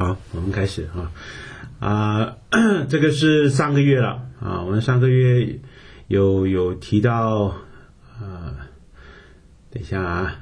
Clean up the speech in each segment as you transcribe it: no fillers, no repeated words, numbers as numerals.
好，我们开始这个是上个月了我们上个月有提到等一下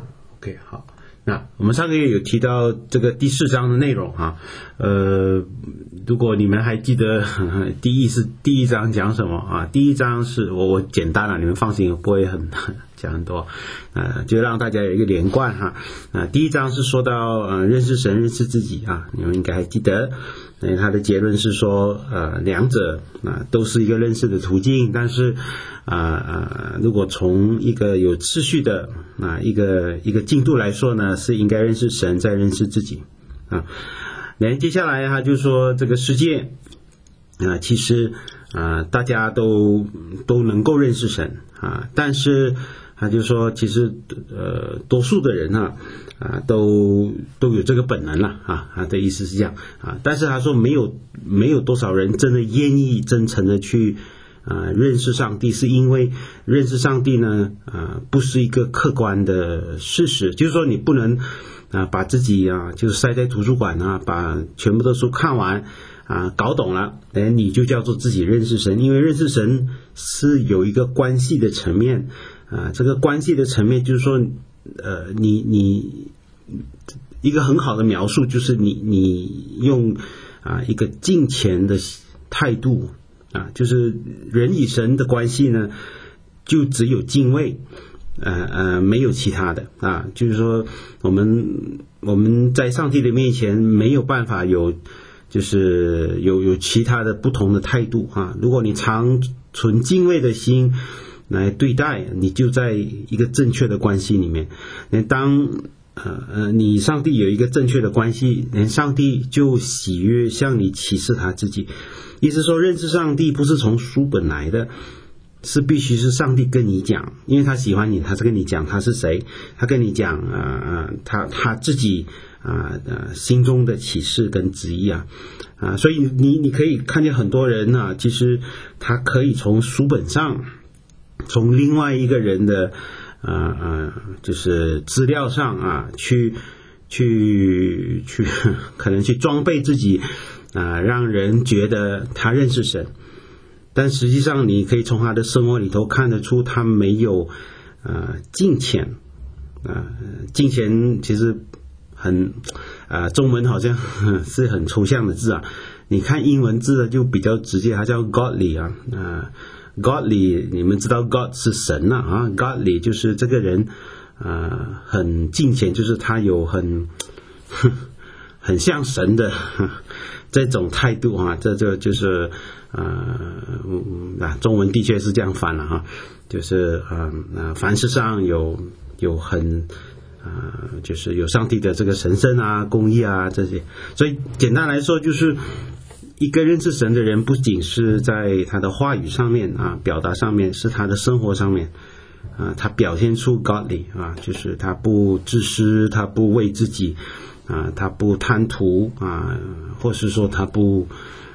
OK 好，那我们上个月有提到这个第4章的内容如果你们还记得第一章讲什么第一章是我简单了，你们放心，不会讲很多就让大家有一个连贯第一章是说到认识神认识自己你们应该还记得他的结论是说两者都是一个认识的途径，但是如果从一个有次序的一个进度来说呢，是应该认识神再认识自己接下来他就说这个世界其实大家都能够认识神但是他就说其实多数的人都有这个本能了他的意思是这样但是他说没有多少人真的愿意真诚的去认识上帝，是因为认识上帝呢不是一个客观的事实，就是说你不能把自己就是塞在图书馆把全部的书看完搞懂了你就叫做自己认识神，因为认识神是有一个关系的层面这个关系的层面就是说你一个很好的描述就是你用一个敬虔的态度就是人与神的关系呢就只有敬畏没有其他的就是说我们在上帝的面前没有办法就是有其他的不同的态度如果你常存敬畏的心来对待，你就在一个正确的关系里面当你上帝有一个正确的关系，上帝就喜悦向你启示他自己，意思说认识上帝不是从书本来的，是必须是上帝跟你讲，因为他喜欢你，他是跟你讲他是谁，他跟你讲他自己心中的启示跟旨意所以你可以看见很多人其实他可以从书本上从另外一个人的就是资料上去可能去装备自己让人觉得他认识神，但实际上你可以从他的生活里头看得出他没有敬虔敬虔其实很中文好像是很抽象的字你看英文字就比较直接，它叫 godly godly 你们知道 God 是神godly 就是这个人很敬虔，就是他有很像神的这种态度这就是中文的确是这样翻了就是凡事上有很就是有上帝的这个神圣公义这些，所以简单来说就是一个认识神的人不仅是在他的话语上面表达上面，是他的生活上面他表现出 godly 就是他不自私，他不为自己他不贪图或是说他不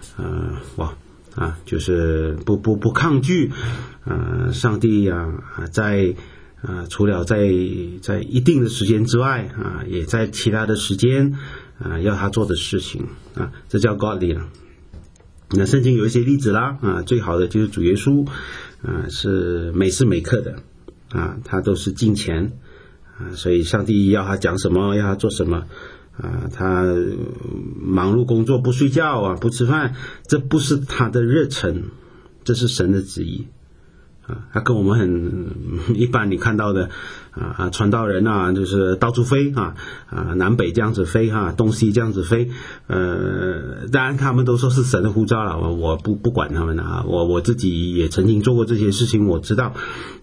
就是不抗拒上帝在除了在一定的时间之外也在其他的时间要他做的事情这叫 godly 了。那圣经有一些例子啦最好的就是主耶稣是每时每刻的他都是敬虔所以上帝要他讲什么要他做什么他忙碌工作不睡觉不吃饭，这不是他的热忱，这是神的旨意他跟我们很一般你看到的传道人就是到处飞南北这样子飞东西这样子飞当然他们都说是神的呼召了，我不管他们我自己也曾经做过这些事情，我知道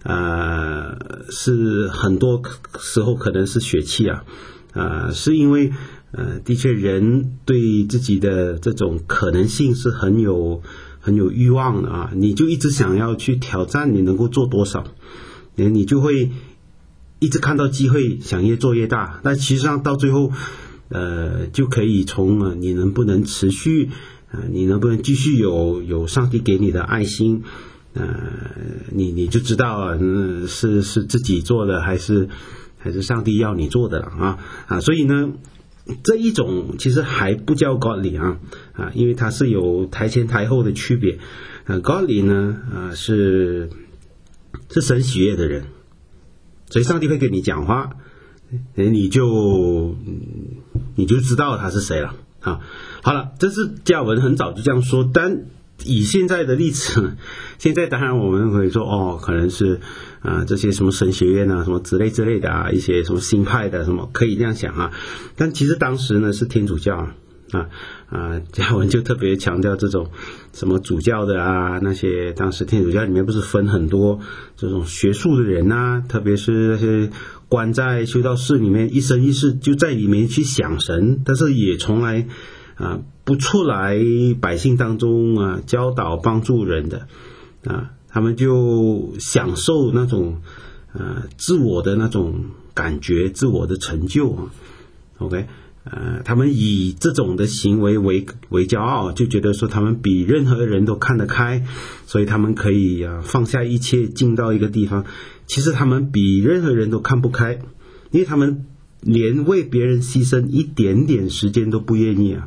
是很多时候可能是血气是因为的确人对自己的这种可能性是很有欲望的你就一直想要去挑战你能够做多少，你就会一直看到机会想越做越大，但其实上到最后就可以从你能不能持续你能不能继续有上帝给你的爱心你就知道是自己做的还是上帝要你做的了所以呢这一种其实还不叫 godly 因为它是有台前台后的区别。godly 呢是神喜悦的人，所以上帝会跟你讲话，你就知道他是谁了啊。好了，这是加尔文很早就这样说，但以现在的例子，现在当然我们会说可能是这些什么神学院什么之类的一些什么新派的什么可以这样想但其实当时呢是天主教加尔文就特别强调这种什么主教的那些，当时天主教里面不是分很多这种学术的人特别是那些关在修道士里面一生一世就在里面去想神，但是也从来不出来百姓当中教导帮助人的他们就享受那种自我的那种感觉，自我的成就OK，他们以这种的行为为骄傲，就觉得说他们比任何人都看得开，所以他们可以放下一切进到一个地方。其实他们比任何人都看不开，因为他们连为别人牺牲一点点时间都不愿意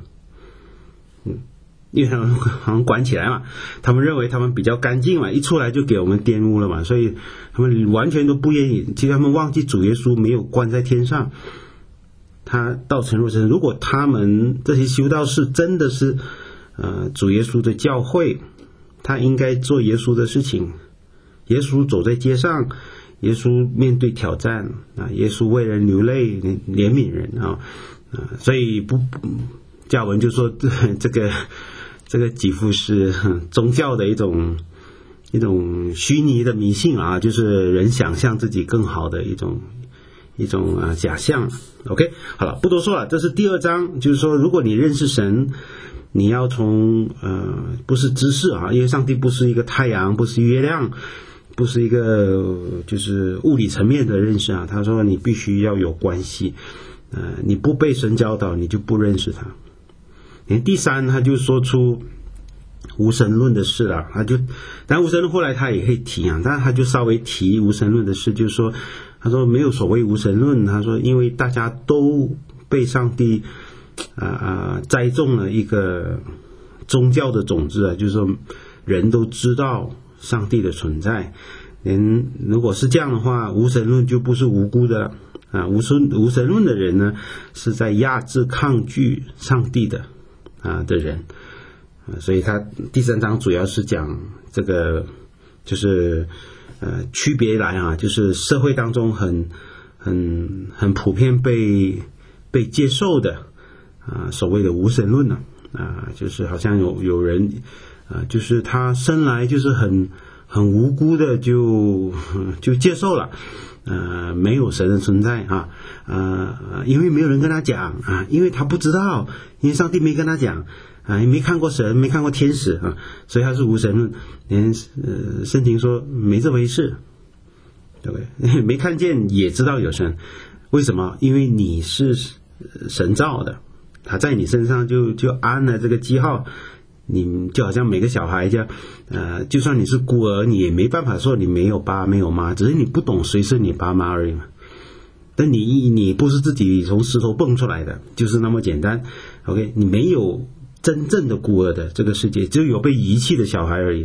因为他们好像关起来嘛，他们认为他们比较干净嘛，一出来就给我们玷污了嘛，所以他们完全都不愿意。其实他们忘记主耶稣没有关在天上，他道成肉身。如果他们这些修道士真的是主耶稣的教会，他应该做耶稣的事情。耶稣走在街上，耶稣面对挑战耶稣为人流泪怜悯人所以加尔文就说这个几乎是宗教的一种虚拟的迷信就是人想象自己更好的一种假象。 OK， 好了，不多说了，这是第2章，就是说如果你认识神，你要从不是知识因为上帝不是一个太阳，不是月亮，不是一个就是物理层面的认识他说你必须要有关系你不被神教导，你就不认识他。第3他就说出无神论的事了，但无神论后来他也可以提但他就稍微提无神论的事，就是说他说没有所谓无神论，他说因为大家都被上帝栽种了一个宗教的种子就是说人都知道上帝的存在。如果是这样的话，无神论就不是无辜的无神论的人呢是在压制抗拒上帝的人所以他第3章主要是讲这个就是区别来就是社会当中很普遍被接受的所谓的无神论就是好像有人就是他生来就是很无辜的就接受了没有神的存在因为没有人跟他讲因为他不知道，因为上帝没跟他讲也没看过神，没看过天使所以他是无神论。连圣经说没这回事，对不对？没看见也知道有神，为什么？因为你是神造的，他在你身上就安了这个记号。你就好像每个小孩这样就算你是孤儿，你也没办法说你没有爸没有妈，只是你不懂谁是你爸妈而已嘛。但你不是自己从石头蹦出来的，就是那么简单。 OK， 你没有真正的孤儿的，这个世界只有被遗弃的小孩而已。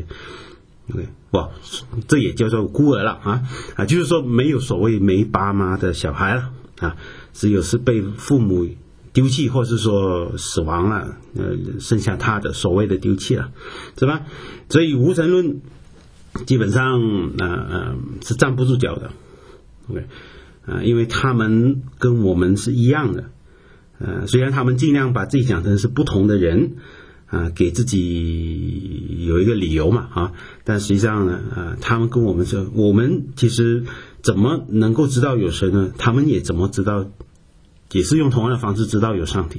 OK， 哇，这也叫做孤儿了就是说没有所谓没爸妈的小孩了只有是被父母丢弃，或是说死亡了剩下他的所谓的丢弃了，是吧？所以无神论基本上是站不住脚的。 OK， 因为他们跟我们是一样的虽然他们尽量把自己讲成是不同的人给自己有一个理由嘛但实际上呢他们跟我们是，我们其实怎么能够知道有神呢？他们也怎么知道，也是用同样的方式知道有上帝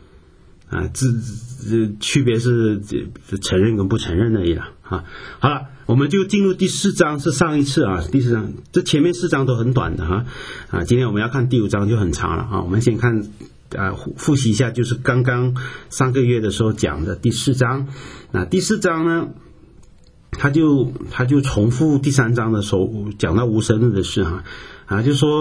区别是承认跟不承认而已了好了，我们就进入第4章，是上一次第4章，这前面4章都很短的今天我们要看第5章就很长了我们先看复习一下，就是刚刚上个月的时候讲的第4章。那第4章呢，他就重复第3章的时候讲到无神论的事就说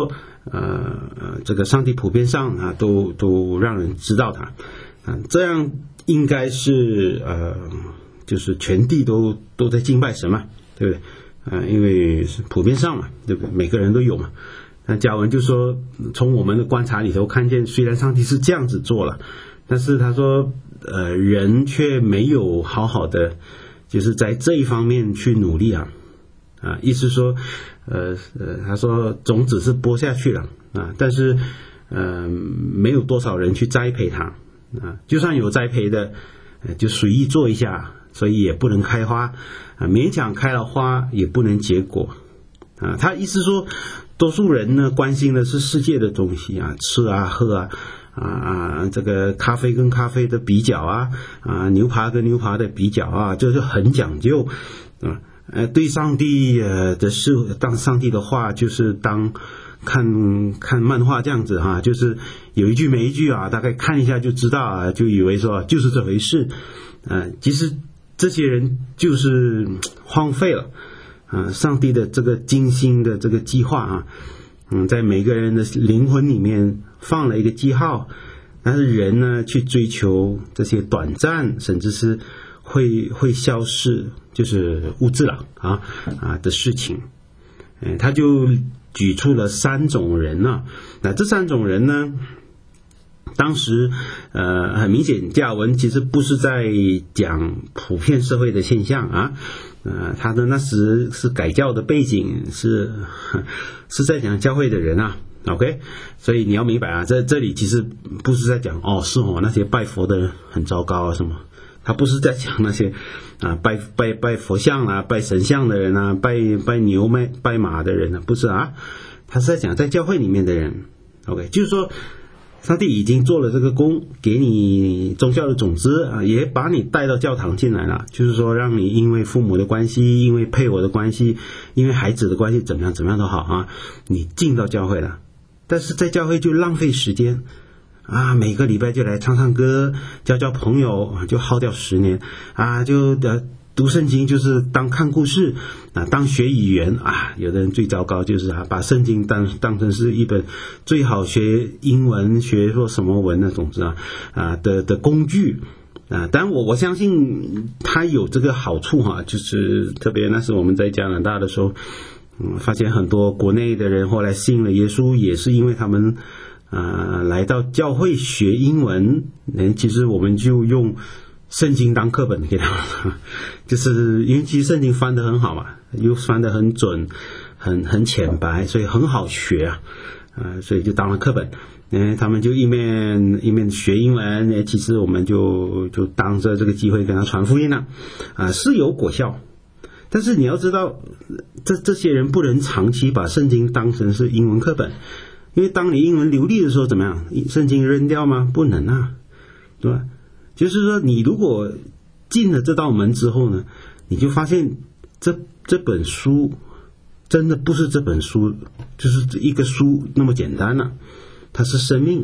这个上帝普遍上啊都让人知道他啊，这样应该是就是全地都在敬拜神嘛，对不对？因为是普遍上嘛，对不对？每个人都有嘛。那嘉文就说，从我们的观察里头看见，虽然上帝是这样子做了，但是他说，人却没有好好的，就是在这一方面去努力啊，意思说，他说种子是播下去了啊，但是没有多少人去栽培它啊，就算有栽培的，就随意做一下，所以也不能开花啊，勉强开了花也不能结果啊。他意思说，多数人呢关心的是世界的东西啊，吃啊喝啊，这个咖啡跟咖啡的比较啊，牛排跟牛排的比较啊，就是很讲究啊。对上帝的事，当上帝的话就是当看漫画这样子哈，就是有一句没一句啊，大概看一下就知道啊，就以为说就是这回事，其实这些人就是荒废了上帝的这个精心的这个计划啊，在每个人的灵魂里面放了一个记号，但是人呢去追求这些短暂甚至是会消失，就是物质了的事情。他就举出了3种人啊，那这3种人呢，当时很明显加尔文其实不是在讲普遍社会的现象啊，他的那时是改教的背景是在讲教会的人啊 ，OK， 所以你要明白啊，这里其实不是在讲那些拜佛的人很糟糕啊什么，他不是在讲那些拜佛像啊、拜神像的人啊、拜牛拜马的人啊，不是啊，他是在讲在教会里面的人 ，OK， 就是说。上帝已经做了这个工，给你宗教的种子啊，也把你带到教堂进来了，就是说让你因为父母的关系，因为配偶的关系，因为孩子的关系，怎么样都好啊，你进到教会了。但是在教会就浪费时间啊，每个礼拜就来唱歌，交朋友，就耗掉10年啊，就读圣经就是当看故事啊，当学语言啊，有的人最糟糕就是把圣经当成是一本最好学英文、学说什么文的总之的工具啊。当然我相信它有这个好处就是特别那时我们在加拿大的时候，发现很多国内的人后来信了耶稣，也是因为他们来到教会学英文，其实我们就用圣经当课本给他们，就是因为其实圣经翻得很好嘛，又翻得很准，很浅白，所以很好学所以就当了课本。他们就一面学英文，其实我们就当着这个机会跟他传福音了是有果效。但是你要知道，这些人不能长期把圣经当成是英文课本，因为当你英文流利的时候怎么样？圣经扔掉吗？不能啊，对吧？就是说你如果进了这道门之后呢，你就发现这本书真的不是这本书就是一个书那么简单了，它是生命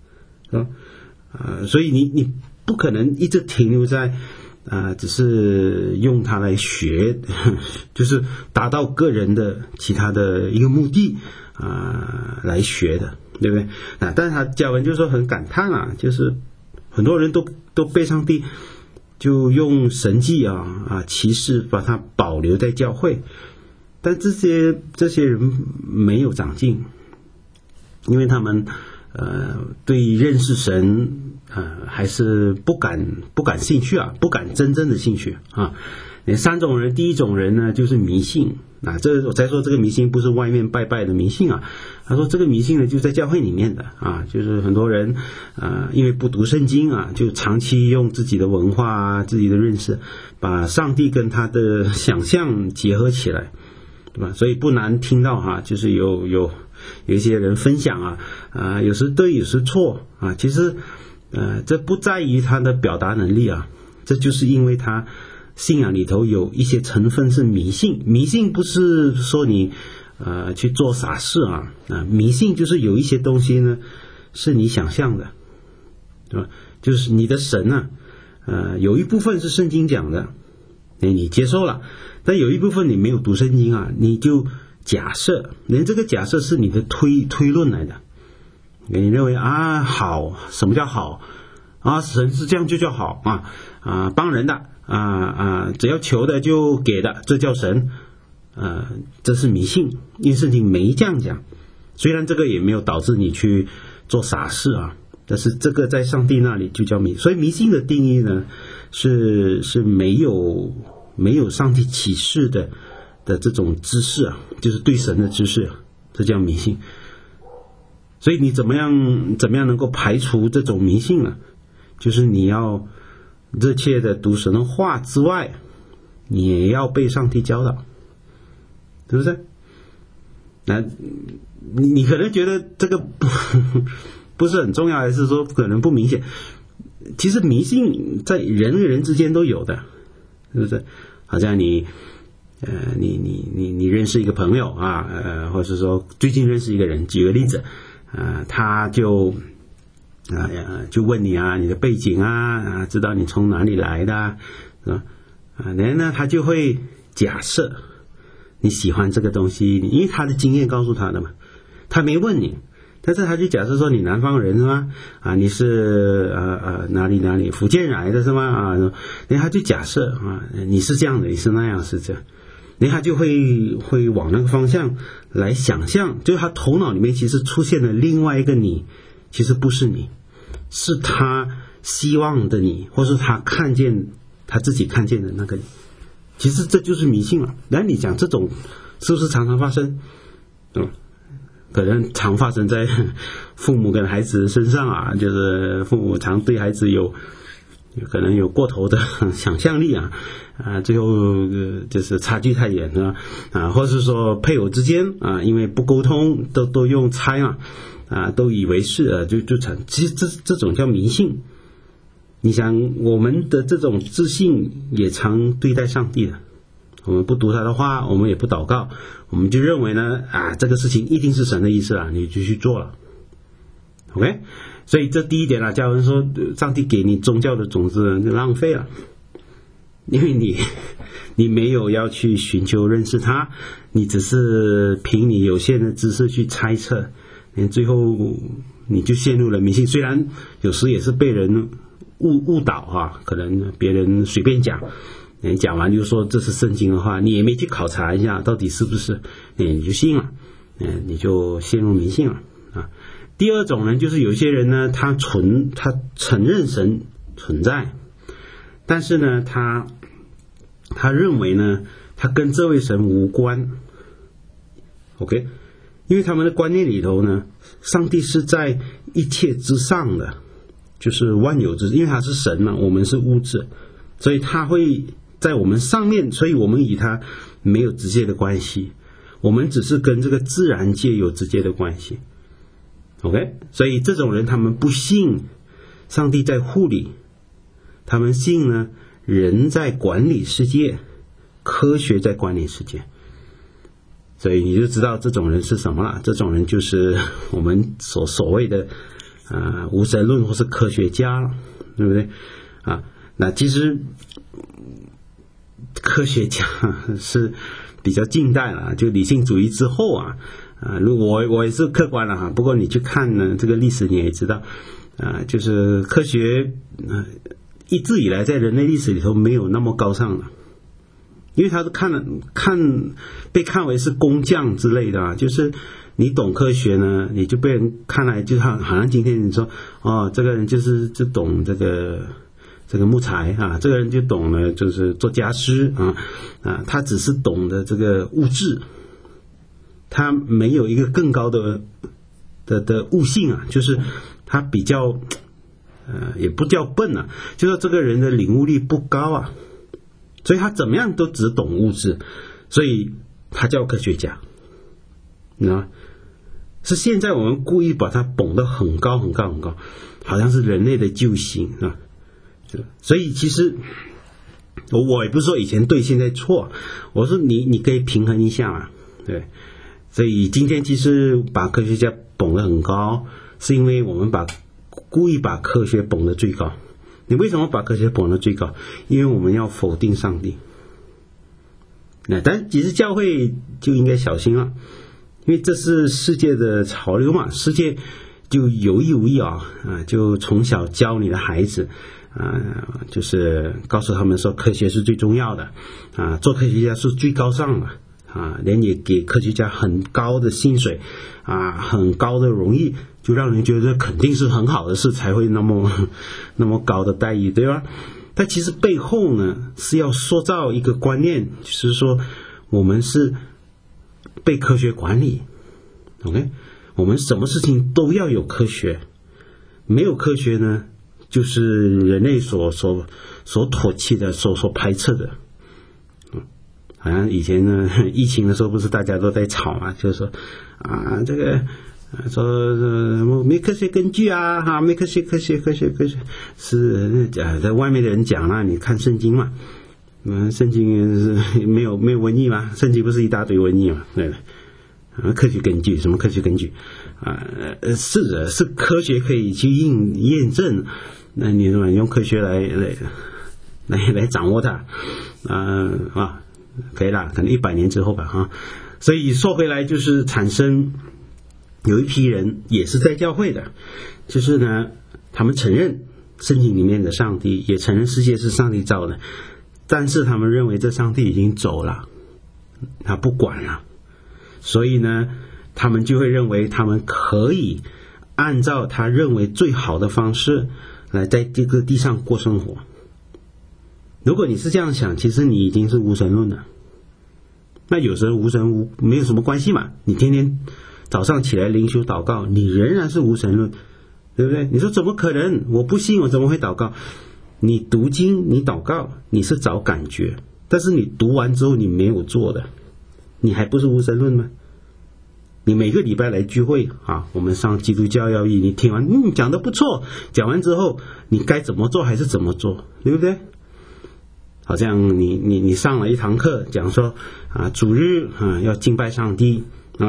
所以你不可能一直停留在只是用它来学，就是达到个人的其他的一个目的来学的，对不对？但是他加文就说很感叹就是很多人都被上帝就用神迹奇事把它保留在教会，但这些人没有长进，因为他们对认识神还是不感兴趣不感真正的兴趣3种人，第一种人呢就是迷信我才说这个迷信不是外面拜的迷信他说这个迷信呢就在教会里面的就是很多人因为不读圣经就长期用自己的文化自己的认识把上帝跟他的想象结合起来，对吧？所以不难听到就是有一些人分享有时对有时错其实这不在于他的表达能力这就是因为他信仰里头有一些成分是迷信。迷信不是说你去做傻事迷信就是有一些东西呢是你想象的，对吧？就是你的神有一部分是圣经讲的，你接受了，但有一部分你没有读圣经你就假设，连这个假设是你的推论来的。你认为啊好，什么叫好啊？神是这样就叫好啊，帮人的只要求的就给的，这叫神。这是迷信，因为圣经没这样讲。虽然这个也没有导致你去做傻事啊，但是这个在上帝那里就叫迷。所以迷信的定义呢，是没有上帝启示的这种知识啊，就是对神的知识，这叫迷信。所以你怎么样能够排除这种迷信呢？就是你要热切的读神的话之外，你也要被上帝教导，是不是？那你可能觉得这个不是很重要，还是说可能不明显？其实迷信在人与人之间都有的，是不是？好像你认识一个朋友啊，或者是说最近认识一个人，举个例子，他就问你啊，你的背景啊，知道你从哪里来的，是吧？然后呢，他就会假设你喜欢这个东西，因为他的经验告诉他的嘛，他没问你，但是他就假设说你南方人是吗？你是哪里福建来的是吗？然后他就假设你是这样的，你是那样，是这样，然后他就会往那个方向来想象，就是他头脑里面其实出现了另外一个你，其实不是你，是他希望的你，或是他自己看见的那个你。其实这就是迷信了。那你讲这种是不是常常发生？可能常发生在父母跟孩子身上啊，就是父母常对孩子可能有过头的想象力最后就是差距太远了或是说配偶之间因为不沟通都用猜都以为是就成，其实这种叫迷信。你想我们的这种自信也常对待上帝的，我们不读他的话，我们也不祷告，我们就认为呢这个事情一定是神的意思你就去做了。 OK， 所以这第一点教人说上帝给你宗教的种子就浪费了，因为你没有要去寻求认识他，你只是凭你有限的知识去猜测，最后你就陷入了迷信。虽然有时也是被人误导可能别人随便讲完就说这是圣经的话，你也没去考察一下到底是不是，你就信了，你就陷入迷信了第二种人就是有些人呢，他承认神存在，但是呢他认为呢他跟这位神无关。 OK， 因为他们的观念里头呢，上帝是在一切之上的，就是万有之，因为他是神嘛，我们是物质，所以他会在我们上面，所以我们与他没有直接的关系，我们只是跟这个自然界有直接的关系。 OK， 所以这种人他们不信上帝在护理，他们信呢人在管理世界，科学在管理世界，所以你就知道这种人是什么了。这种人就是我们所谓的无神论或是科学家了，对不对那其实科学家是比较近代了，就理性主义之后如果我也是客观了不过你去看呢这个历史你也知道就是科学一直以来在人类历史里头没有那么高尚了，因为他是被看为是工匠之类的就是你懂科学呢，你就被人看来就好像今天你说这个人就懂这个木材这个人就懂了就是做家私他只是懂得这个物质，他没有一个更高的悟性就是他比较也不叫笨就是这个人的领悟力不高所以他怎么样都只懂物质，所以他叫科学家，你知道吗？是现在我们故意把他捧得很高很高很高，好像是人类的救星所以其实我也不是说以前对现在错，我说你可以平衡一下对。所以今天其实把科学家捧得很高，是因为我们故意把科学捧得最高。你为什么把科学捧得最高？因为我们要否定上帝但其实教会就应该小心了，因为这是世界的潮流嘛，世界就有意无意就从小教你的孩子就是告诉他们说科学是最重要的做科学家是最高尚的连也给科学家很高的薪水很高的荣誉，就让人觉得肯定是很好的事才会那么高的待遇，对吧？但其实背后呢是要塑造一个观念，就是说我们是被科学管理 OK， 我们什么事情都要有科学，没有科学呢就是人类所唾弃的，所排斥的。好像以前呢疫情的时候不是大家都在吵嘛，就是说这个说没科学根据没科学是在外面的人讲了，你看圣经嘛，圣经是没有瘟疫嘛，圣经不是一大堆瘟疫嘛，对，科学根据什么科学根据是科学可以去验证，那你用科学来掌握它可以啦，可能100年之后吧所以说回来就是产生有一批人也是在教会的，就是呢他们承认圣经里面的上帝，也承认世界是上帝造的，但是他们认为这上帝已经走了，他不管了，所以呢他们就会认为他们可以按照他认为最好的方式来在这个地上过生活。如果你是这样想，其实你已经是无神论了。那有时候无神没有什么关系嘛，你天天早上起来灵修祷告，你仍然是无神论，对不对？你说怎么可能？我不信，我怎么会祷告？你读经你祷告你是找感觉，但是你读完之后你没有做的，你还不是无神论吗？你每个礼拜来聚会我们上基督教要义，你听完讲得不错，讲完之后你该怎么做还是怎么做，对不对？好像你上了一堂课讲说主日要敬拜上帝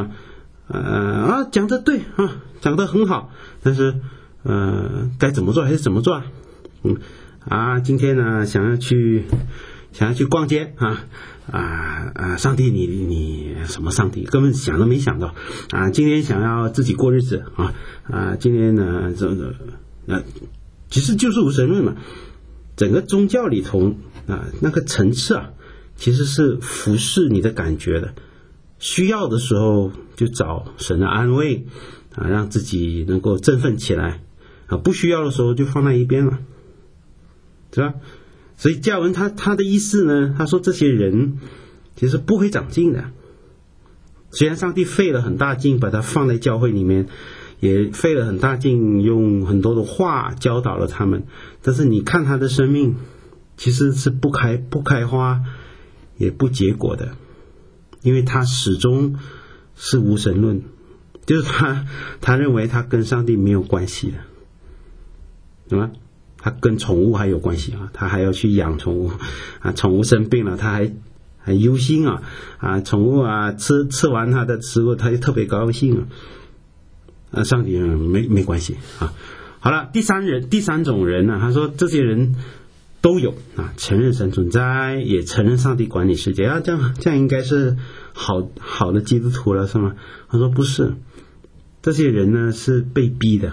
讲得对讲得很好，但是该怎么做还是怎么做今天呢想要去逛街上帝你什么上帝根本想都没想到今天想要自己过日子今天呢其实就是无神论嘛。整个宗教里头那个层次其实是服侍你的感觉的，需要的时候就找神的安慰让自己能够振奋起来不需要的时候就放在一边了，是吧？所以加文他的意思呢，他说这些人其实不会长进的，虽然上帝费了很大劲把他放在教会里面，也费了很大劲用很多的话教导了他们，但是你看他的生命其实是不开花也不结果的，因为他始终是无神论，就是他认为他跟上帝没有关系的，对吗？他跟宠物还有关系他还要去养宠物宠物生病了他还忧心宠物吃完他的食物他就特别高兴上帝没关系好了，第三种人呢，他说这些人都有承认神存在，也承认上帝管理世界这样应该是好的基督徒了，是吗？他说不是，这些人呢是被逼的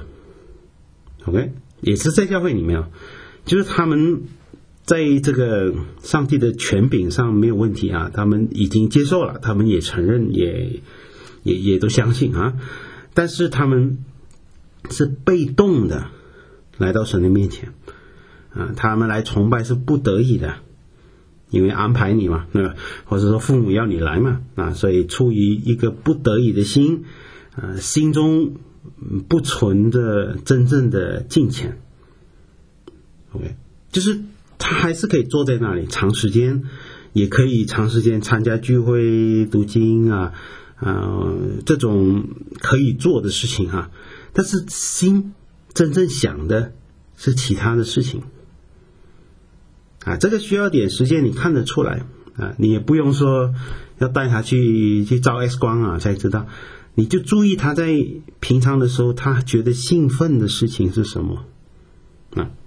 OK， 也是在教会里面就是他们在这个上帝的权柄上没有问题他们已经接受了，他们也承认也都相信但是他们是被动的来到神的面前他们来崇拜是不得已的，因为安排你嘛，或者说父母要你来嘛所以出于一个不得已的心心中不存的真正的敬虔 OK， 就是他还是可以坐在那里长时间，也可以长时间参加聚会读经这种可以做的事情但是心真正想的是其他的事情这个需要点时间，你看得出来你也不用说要带他去照 X 光才知道，你就注意他在平常的时候他觉得兴奋的事情是什么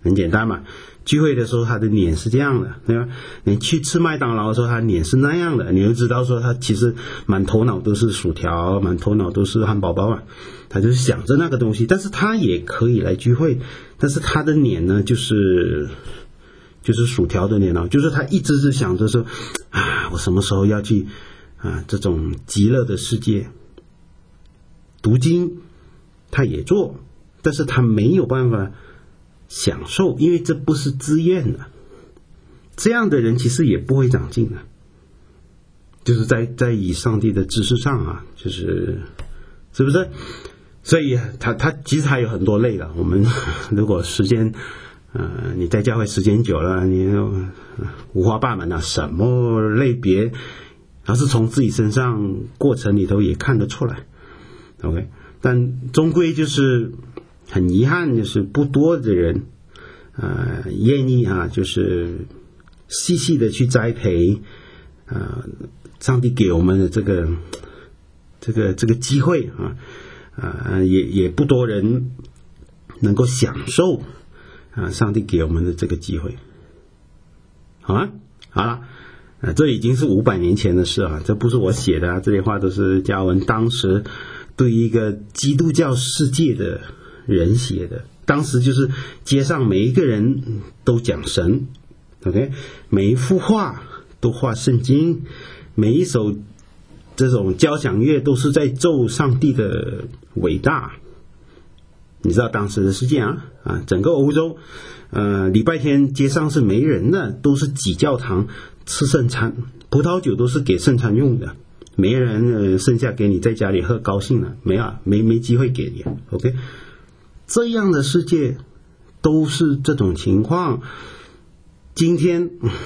很简单嘛，聚会的时候他的脸是这样的，对吧？你去吃麦当劳的时候，他脸是那样的，你就知道说他其实满头脑都是薯条，满头脑都是汉堡包嘛，他就是想着那个东西。但是他也可以来聚会，但是他的脸呢，就是薯条的脸，就是他一直是想着说啊，我什么时候要去这种极乐的世界。读经他也做，但是他没有办法享受，因为这不是自愿的。这样的人其实也不会长进的，就是在以上帝的知识上就是是不是？所以他其实还有很多类了。我们如果时间你在教会时间久了，你五花八门什么类别，而是从自己身上过程里头也看得出来。OK， 但终归就是很遗憾，就是不多的人愿意就是细细的去栽培上帝给我们的这个机会也不多人能够享受上帝给我们的这个机会。好吗？好了，这已经是500年前的事这不是我写的这些话都是加文当时对一个基督教世界的人写的。当时就是街上每一个人都讲神 ，OK， 每一幅画都画圣经，每一首这种交响乐都是在奏上帝的伟大。你知道当时的世界整个欧洲礼拜天街上是没人的，都是挤教堂吃圣餐，葡萄酒都是给圣餐用的，没人剩下给你在家里喝高兴了，没机会给你 OK， 这样的世界都是这种情况。今天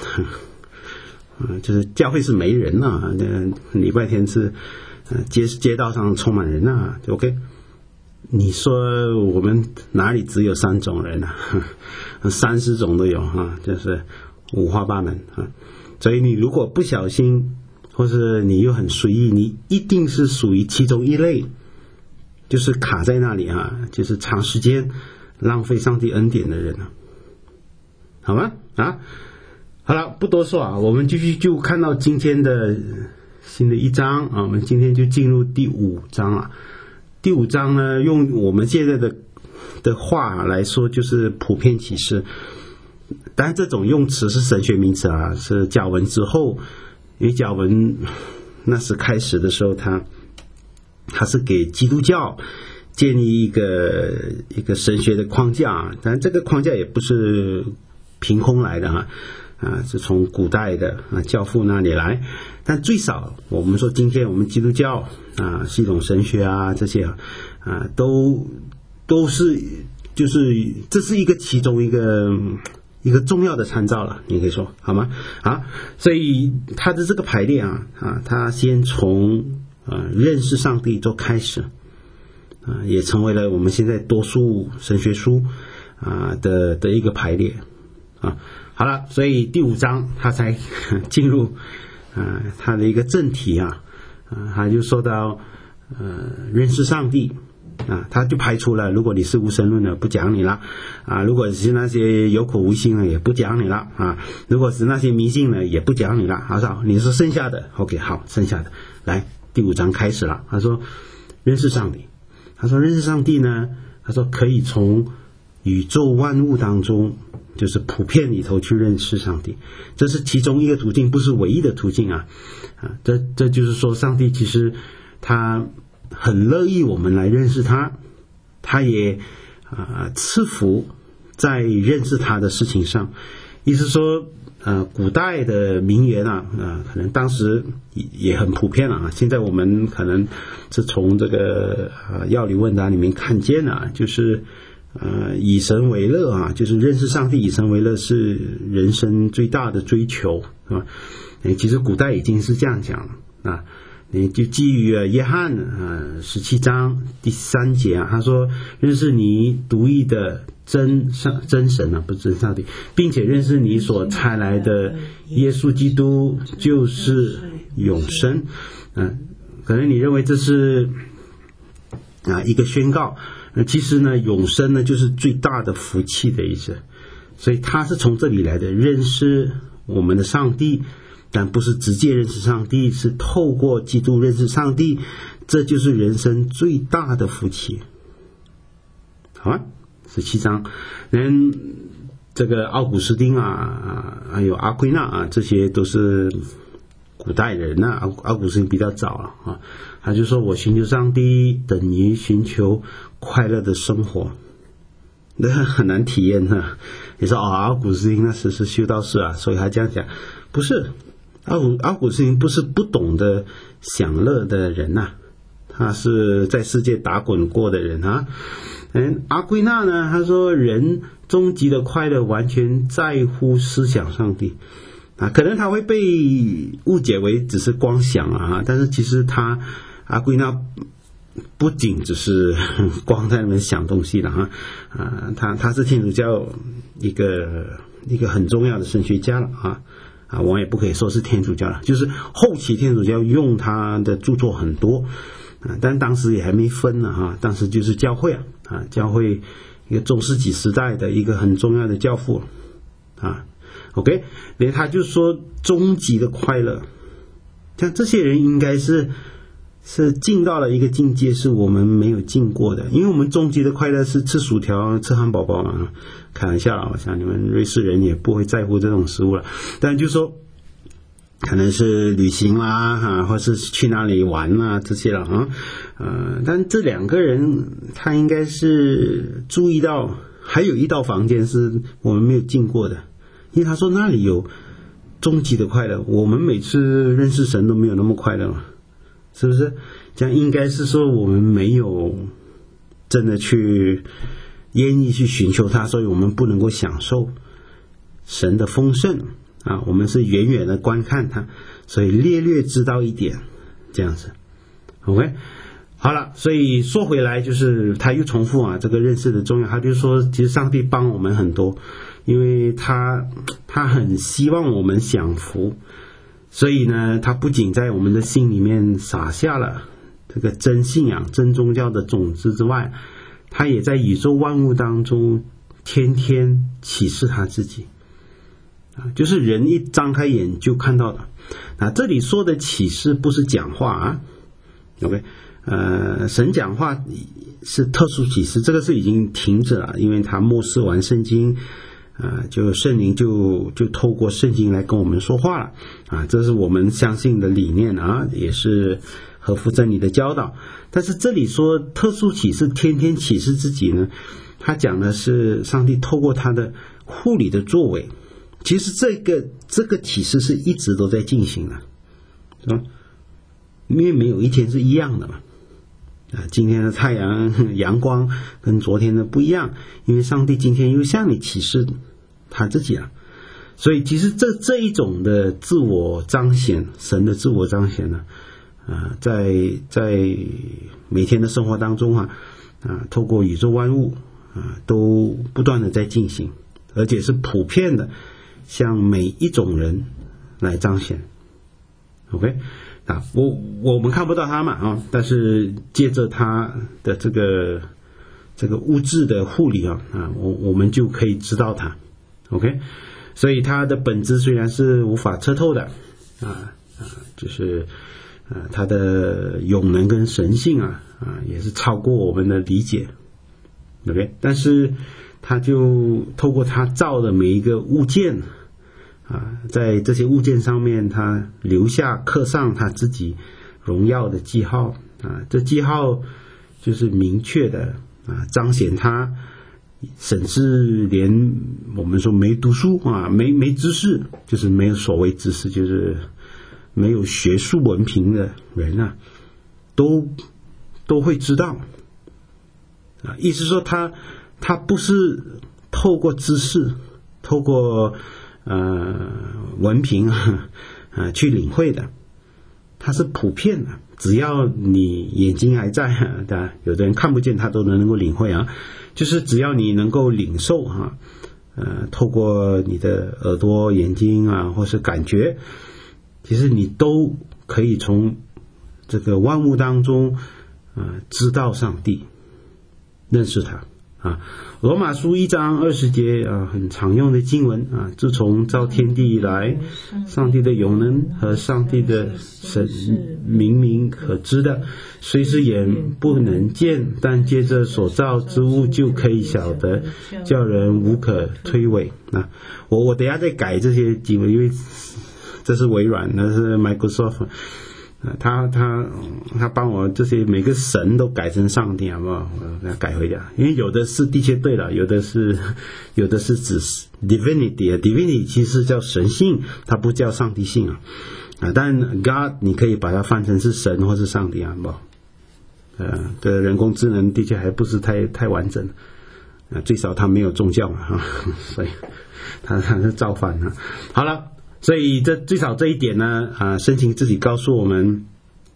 就是教会是没人礼拜天是街道上充满人OK， 你说我们哪里只有3种人30种都有就是五花八门所以你如果不小心，或是你又很随意，你一定是属于其中一类，就是卡在那里就是长时间浪费上帝恩典的人好吗？好了，不多说我们继续就看到今天的新的一章我们今天就进入第5章了。第5章呢，用我们现在的话来说，就是普遍启示。当然这种用词是神学名词是甲文之后，因为甲文那时开始的时候，他是给基督教建立一个神学的框架当然这个框架也不是凭空来的是从古代的教父那里来，但最少我们说今天我们基督教系统神学这些都是就是这是其中一个重要的参照了，你可以说好吗？所以他的这个排列他先从认识上帝做开始也成为了我们现在多数神学书的一个排列好了，所以第5章他才进入他的一个正题他就说到认识上帝他就排除了如果你是无神论的不讲你了如果是那些有口无心的也不讲你了如果是那些迷信的也不讲你了好，你是剩下的 OK 好，剩下的来第5章开始了。他说认识上帝，他说认识上帝呢，他说可以从宇宙万物当中就是普遍里头去认识上帝，这是其中一个途径，不是唯一的途径这就是说上帝其实他很乐意我们来认识他，他也赐福在认识他的事情上。意思说古代的名言可能当时也很普遍了现在我们可能是从这个要理问答里面看见了，就是以神为乐就是认识上帝，以神为乐是人生最大的追求其实古代已经是这样讲了你就基于约翰17章第3节他说认识你独一的真神不是真上帝，并且认识你所差来的耶稣基督就是永生可能你认为这是一个宣告其实呢永生呢就是最大的福气的意思所以他是从这里来的，认识我们的上帝，但不是直接认识上帝，是透过基督认识上帝，这就是人生最大的福气。好啊，17章，这个奥古斯丁啊，还有阿奎那啊，这些都是古代人啊，奥古斯丁比较早了啊，他就说我寻求上帝等于寻求快乐的生活，那很难体验啊。你说奥古斯丁那是修道士啊，所以他这样讲，不是奥古斯丁不是不懂得享乐的人呐，他是在世界打滚过的人啊。阿圭那呢，他说人终极的快乐完全在乎思想上帝啊，可能他会被误解为只是光想啊，但是其实阿圭那不仅只是光在那边想东西了哈，他是天主教一个很重要的神学家了啊，我也不可以说是天主教了，就是后期天主教用他的著作很多啊，但当时也还没分呢哈，当时就是教会教会一个中世纪时代的一个很重要的教父啊 ，OK， 所以他就说终极的快乐，像这些人应该是进到了一个境界，是我们没有进过的，因为我们终极的快乐是吃薯条、吃汉堡包嘛，开玩笑啦，我想你们瑞士人也不会在乎这种食物了，但就说可能是旅行啦或是去哪里玩啦这些了但这两个人他应该是注意到还有一道房间是我们没有进过的，因为他说那里有终极的快乐，我们每次认识神都没有那么快乐嘛，是不是？这样应该是说我们没有真的去愿意去寻求他，所以我们不能够享受神的丰盛啊，我们是远远的观看他，所以略略知道一点这样子。 OK， 好了，所以说回来就是他又重复这个认识的重要，他就说其实上帝帮我们很多，因为他很希望我们享福，所以呢他不仅在我们的心里面撒下了这个真信仰真宗教的种子之外，他也在宇宙万物当中天天启示他自己就是人一张开眼就看到了这里说的启示不是讲话OK， 神讲话是特殊启示，这个是已经停止了，因为他默示完圣经就圣灵就透过圣经来跟我们说话了这是我们相信的理念也是合乎真理的教导。但是这里说特殊启示天天启示自己呢，他讲的是上帝透过他的护理的作为，其实这个启示是一直都在进行的，是吧？因为没有一天是一样的嘛今天的太阳光跟昨天的不一样，因为上帝今天又向你启示他自己所以其实这一种的自我彰显，神的自我彰显呢在每天的生活当中透过宇宙万物都不断的在进行，而且是普遍的向每一种人来彰显。 OK， 我们看不到他嘛但是借着他的这个物质的护理我们就可以知道他。 OK， 所以他的本质虽然是无法测透的就是他的永能跟神性也是超过我们的理解。 OK， 但是他就透过他造的每一个物件在这些物件上面他留下刻上他自己荣耀的记号这记号就是明确的彰显他甚至连我们说没读书没知识，就是没有所谓知识，就是没有学术文凭的人都会知道意思说他不是透过知识透过文凭去领会的，它是普遍的，只要你眼睛还在有的人看不见他都能够领会就是只要你能够领受透过你的耳朵眼睛或是感觉，其实你都可以从这个万物当中知道上帝，认识他啊。罗马书1章20节啊，很常用的经文啊。自从造天地以来，上帝的永能和上帝的神明明可知的，虽是眼不能见，但借着所造之物就可以晓得，叫人无可推诿啊。我等一下再改这些经文，因为这是微软，那是 Microsoft。他帮我这些每个神都改成上帝，好不好？我给他改回家，因为有的是的确对了，有的是指 divinity 其实叫神性，它不叫上帝性啊。但 God 你可以把它翻成是神或是上帝，好不好？的人工智能的确还不是太完整，最少它没有宗教嘛，所以它是造反啊。好了。所以最少这一点呢，圣经自己告诉我们，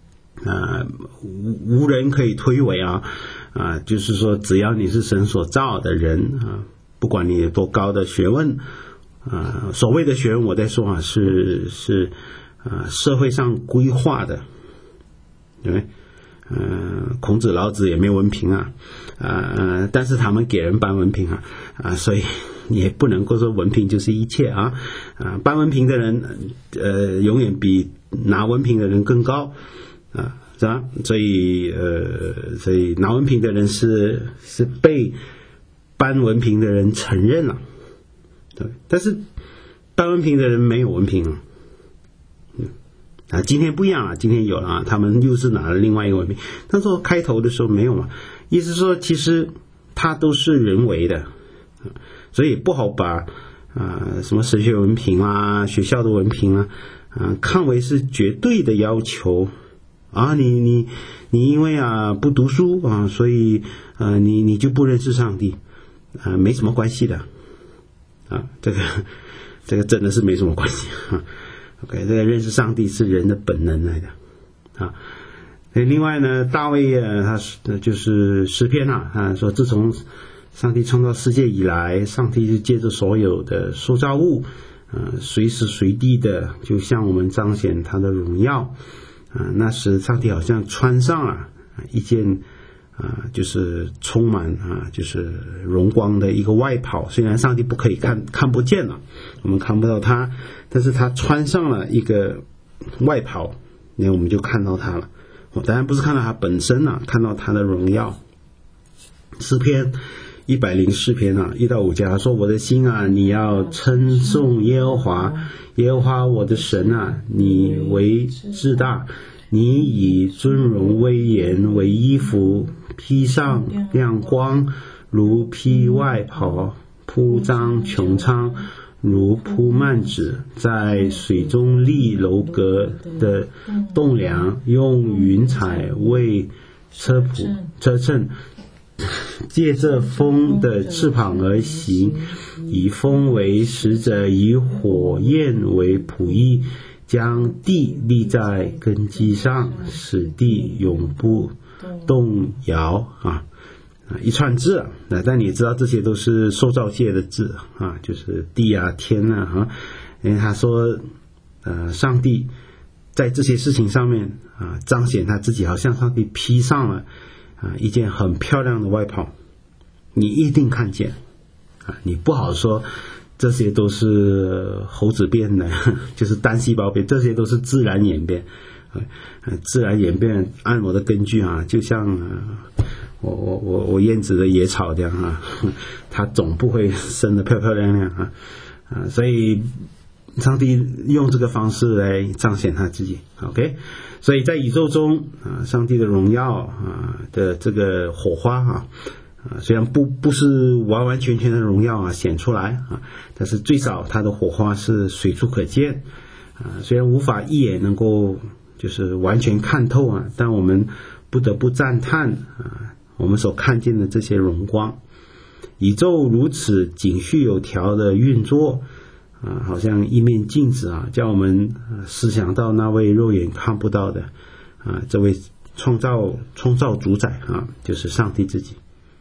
无人可以推诿就是说只要你是神所造的人不管你有多高的学问所谓的学问我在说是社会上规划的，对不对？孔子老子也没有文凭但是他们给人颁文凭所以也不能够说文凭就是一切颁文凭的人永远比拿文凭的人更高是吧？所以拿文凭的人是被颁文凭的人承认了，对，但是颁文凭的人没有文凭今天不一样今天有了他们又是拿了另外一个文凭，但是开头的时候没有嘛，意思说其实它都是人为的，所以不好把什么神学文凭学校的文凭看为是绝对的要求你因为不读书所以你就不认识上帝没什么关系的这个真的是没什么关系OK， 这个认识上帝是人的本能来的另外呢，大卫他就是诗篇说自从上帝创造世界以来，上帝就借着所有的受造物随时随地的就向我们彰显他的荣耀那时上帝好像穿上了一件就是充满就是荣光的一个外袍，虽然上帝不可以看不见了，我们看不到他，但是他穿上了一个外袍，那我们就看到他了当然不是看到他本身看到他的荣耀。诗篇104篇1到5节他说我的心你要称颂耶和华，耶和华我的神你为至大，你以尊荣威严为衣服，披上亮光如披外袍，铺张穹苍如铺幔子，在水中立楼阁的栋梁，用云彩为车辍，借着风的翅膀而行，以风为使者，以火焰为仆役，将地立在根基上，使地永不动摇一串字但你知道这些都是受造界的字就是地天因为他说上帝在这些事情上面彰显他自己，好像上帝披上了一件很漂亮的外袍，你一定看见你不好说这些都是猴子变的就是单细胞变，这些都是自然演变自然演变按我的根据就像我燕子的野草这样它总不会生得漂漂亮亮所以上帝用这个方式来彰显他自己 OK， 所以在宇宙中上帝的荣耀的这个火花虽然不是完完全全的荣耀显出来但是最少它的火花是随处可见虽然无法一眼能够就是完全看透但我们不得不赞叹我们所看见的这些荣光。宇宙如此井序有条的运作好像一面镜子叫我们思想到那位肉眼看不到的这位创造主宰就是上帝自己。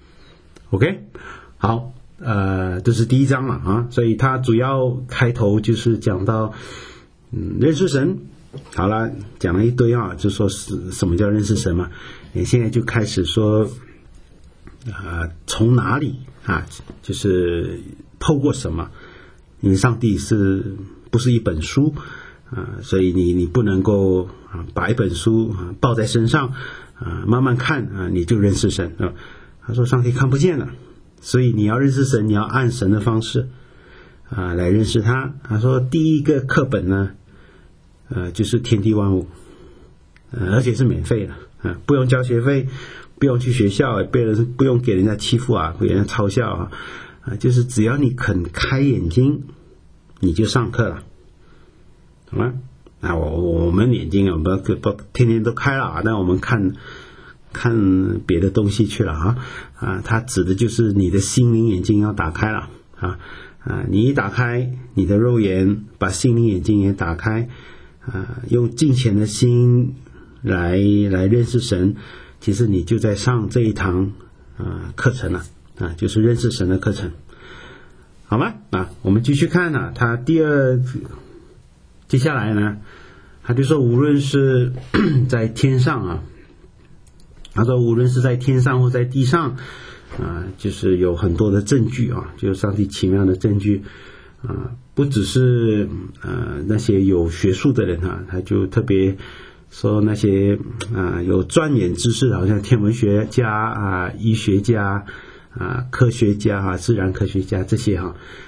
OK， 好这是第一章了所以它主要开头就是讲到认识神。好了，讲了一堆就说是什么叫认识神嘛，现在就开始说从哪里就是透过什么？因为上帝不是一本书所以你不能够把一本书抱在身上慢慢看你就认识神他说上帝看不见了，所以你要认识神，你要按神的方式来认识他。他说第一个课本呢就是天地万物而且是免费的不用交学费，不用去学校，不用给人家欺负给人家嘲笑就是只要你肯开眼睛你就上课了，好吗？我们眼睛不天天都开了但我们看别的东西去了它指的就是你的心灵眼睛要打开了你一打开你的肉眼，把心灵眼睛也打开用敬虔的心来认识神，其实你就在上这一堂课程了就是认识神的课程，好吗？我们继续看他接下来呢他就说无论是在天上他说无论是在天上或在地上就是有很多的证据就是上帝奇妙的证据不只是那些有学术的人他就特别说那些有钻研知识，好像天文学家医学家科学家自然科学家这些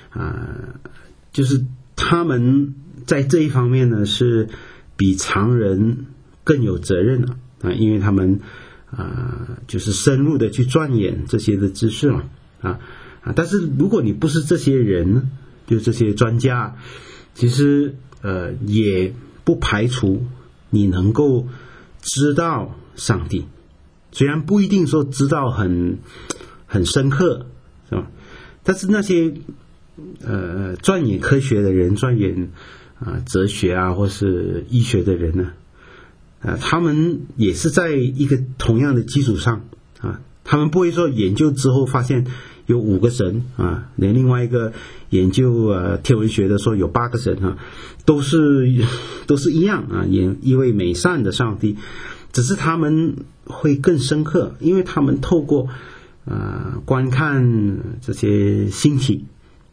就是他们在这一方面呢是比常人更有责任因为他们就是深入的去钻研这些的知识但是如果你不是这些人，就这些专家，其实也不排除你能够知道上帝，虽然不一定说知道很深刻，是吧？但是那些钻研科学的人，钻研哲学或是医学的人呢他们也是在一个同样的基础上他们不会说研究之后发现有5个神连另外一个研究天文学的说有8个神都是一样一位美善的上帝，只是他们会更深刻，因为他们透过观看这些星体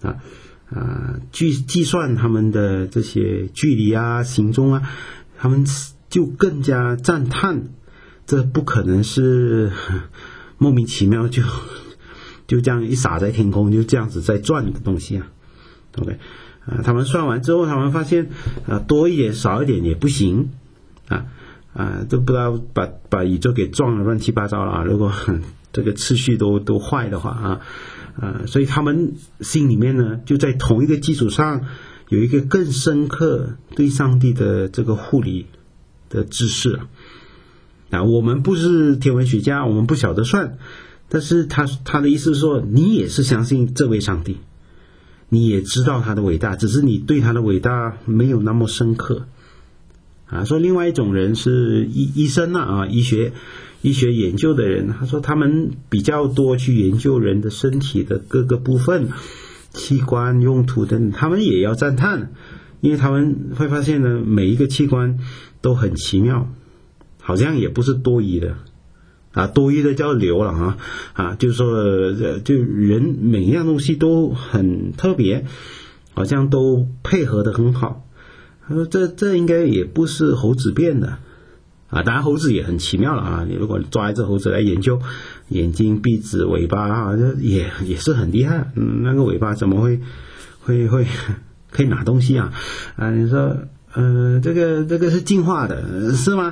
计算他们的这些距离行踪他们就更加赞叹，这不可能是莫名其妙就这样一撒在天空就这样子在转的东西OK他们算完之后，他们发现多一点少一点也不行都不知道把宇宙给撞了乱七八糟了如果这个次序都坏的话所以他们心里面呢就在同一个基础上有一个更深刻对上帝的这个护理的知识我们不是天文学家，我们不晓得算，但是他的意思是说你也是相信这位上帝，你也知道他的伟大，只是你对他的伟大没有那么深刻说另外一种人是医生医学研究的人，他说他们比较多去研究人的身体的各个部分器官用途等，他们也要赞叹，因为他们会发现呢每一个器官都很奇妙，好像也不是多余的多余的叫流了就是说就人每一样东西都很特别，好像都配合得很好。他说这应该也不是猴子变的当然猴子也很奇妙了你如果抓一只猴子来研究眼睛鼻子尾巴也是很厉害那个尾巴怎么会可以拿东西你说这个是进化的是吗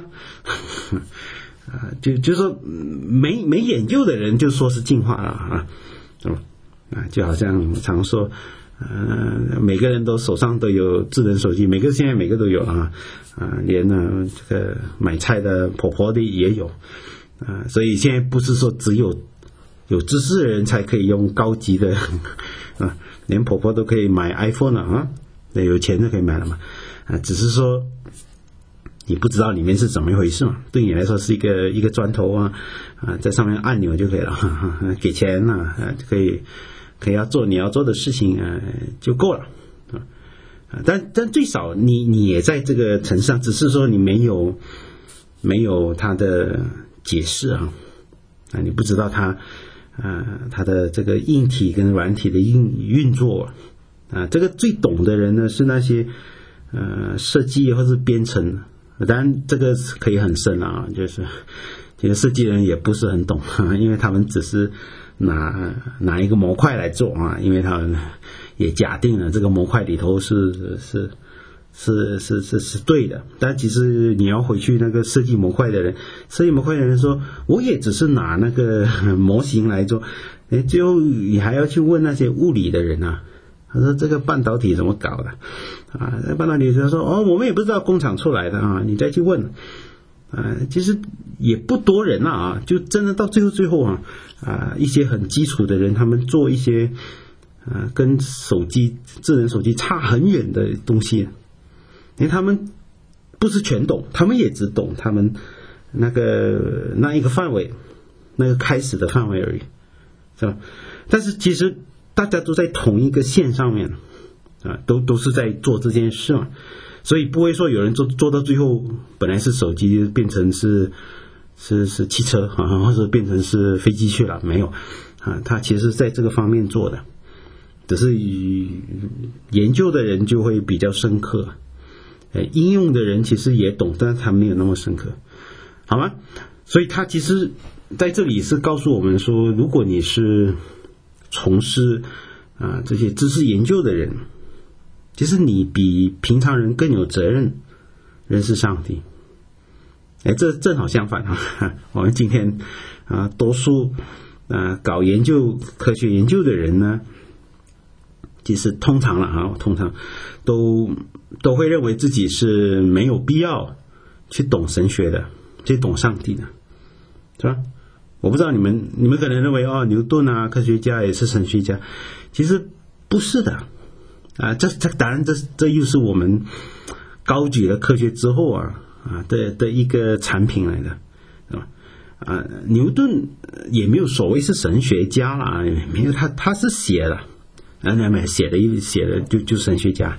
就说没研究的人就说是进化了就好像常说每个人都手上都有智能手机，现在每个都有连这个买菜的婆婆的也有所以现在不是说只有知识的人才可以用高级的连婆婆都可以买 iPhone 了有钱就可以买了嘛只是说你不知道里面是怎么一回事嘛，对你来说是一个砖头在上面按钮就可以了给钱可以要做你要做的事情就够了但最少你也在这个层上，只是说你没有他的解释你不知道他它的这个硬体跟软体的运作这个最懂的人呢是那些设计或是编程，当然这个可以很深啊，就是其实设计人也不是很懂，因为他们只是拿一个模块来做因为他们也假定了这个模块里头是对的，但其实你要回去那个设计模块的人说，我也只是拿那个模型来做，最后你还要去问那些物理的人他说这个半导体怎么搞的半导体他说我们也不知道工厂出来的你再去问其实也不多人就真的到最后一些很基础的人，他们做一些跟智能手机差很远的东西，因为他们不是全懂，他们也只懂他们那一个范围，那个开始的范围而已，是吧？但是其实大家都在同一个线上面都是在做这件事嘛，所以不会说有人做到最后本来是手机变成是汽车或者变成是飞机去了，没有他其实在这个方面做的，只是研究的人就会比较深刻，应用的人其实也懂，但是他没有那么深刻，好吗？所以他其实在这里是告诉我们说，如果你是从事这些知识研究的人，其实你比平常人更有责任认识上帝。这正好相反我们今天多数搞科学研究的人呢，其实通常都会认为自己是没有必要去懂神学的，去懂上帝的，是吧？我不知道你们可能认为牛顿科学家也是神学家，其实不是的这当然这又是我们高举了科学之后的一个产品来的，是吧？牛顿也没有所谓是神学家啦，没有，他是写了写的就神学家。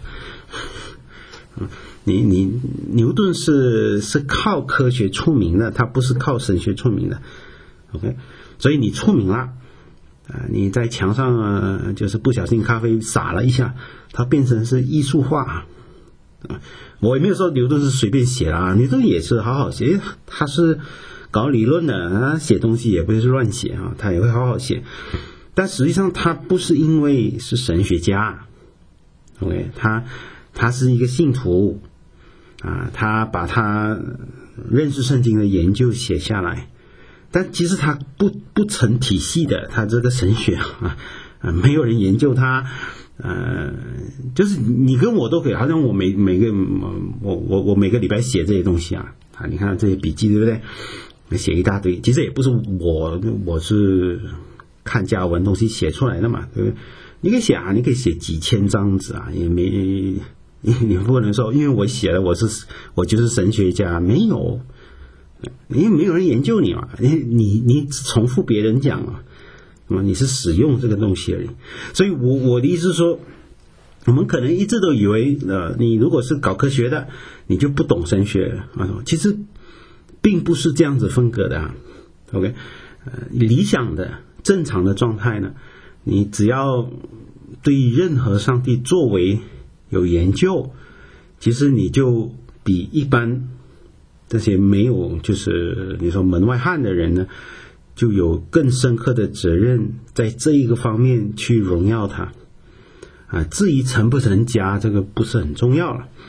牛顿是靠科学出名的，他不是靠神学出名的。OK， 所以你出名了你在墙上就是不小心咖啡洒了一下，它变成是艺术画我也没有说牛顿是随便写牛顿也是好好写，他是搞理论的写东西也不是乱写他也会好好写，但实际上他不是因为是神学家，OK， 他是一个信徒他把他认识圣经的研究写下来，但其实他不成体系的，他这个神学没有人研究他就是你跟我都可以，好像我每个礼拜写这些东西你看这些笔记对不对？写一大堆，其实也不是我是看加尔文东西写出来的嘛，对不对？你可以写几千张纸也没，你不能说因为我写了我就是神学家，没有，因为没有人研究你嘛，你重复别人讲你是使用这个东西而已。所以我的意思是说，我们可能一直都以为你如果是搞科学的，你就不懂神学其实并不是这样子分隔的OK，理想的正常的状态呢，你只要对任何上帝作为有研究，其实你就比一般这些没有就是你说门外汉的人呢，就有更深刻的责任在这一个方面去荣耀他至于成不成家，这个不是很重要了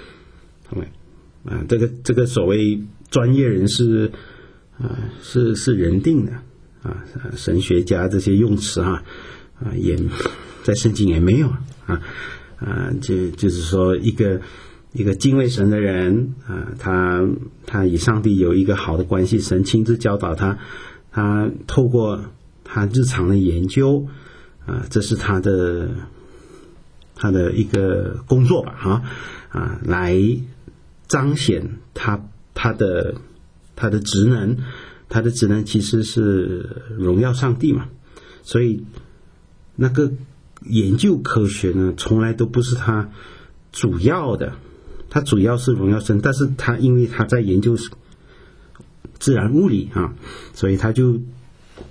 这个所谓专业人士是人定的神学家这些用词也在圣经也没有就是说一个敬畏神的人他与上帝有一个好的关系，神亲自教导他透过他日常的研究这是他的一个工作吧来彰显他的职能，他的职能其实是荣耀上帝嘛。所以那个研究科学呢，从来都不是他主要的，他主要是荣耀神，但是因为他在研究自然物理所以他就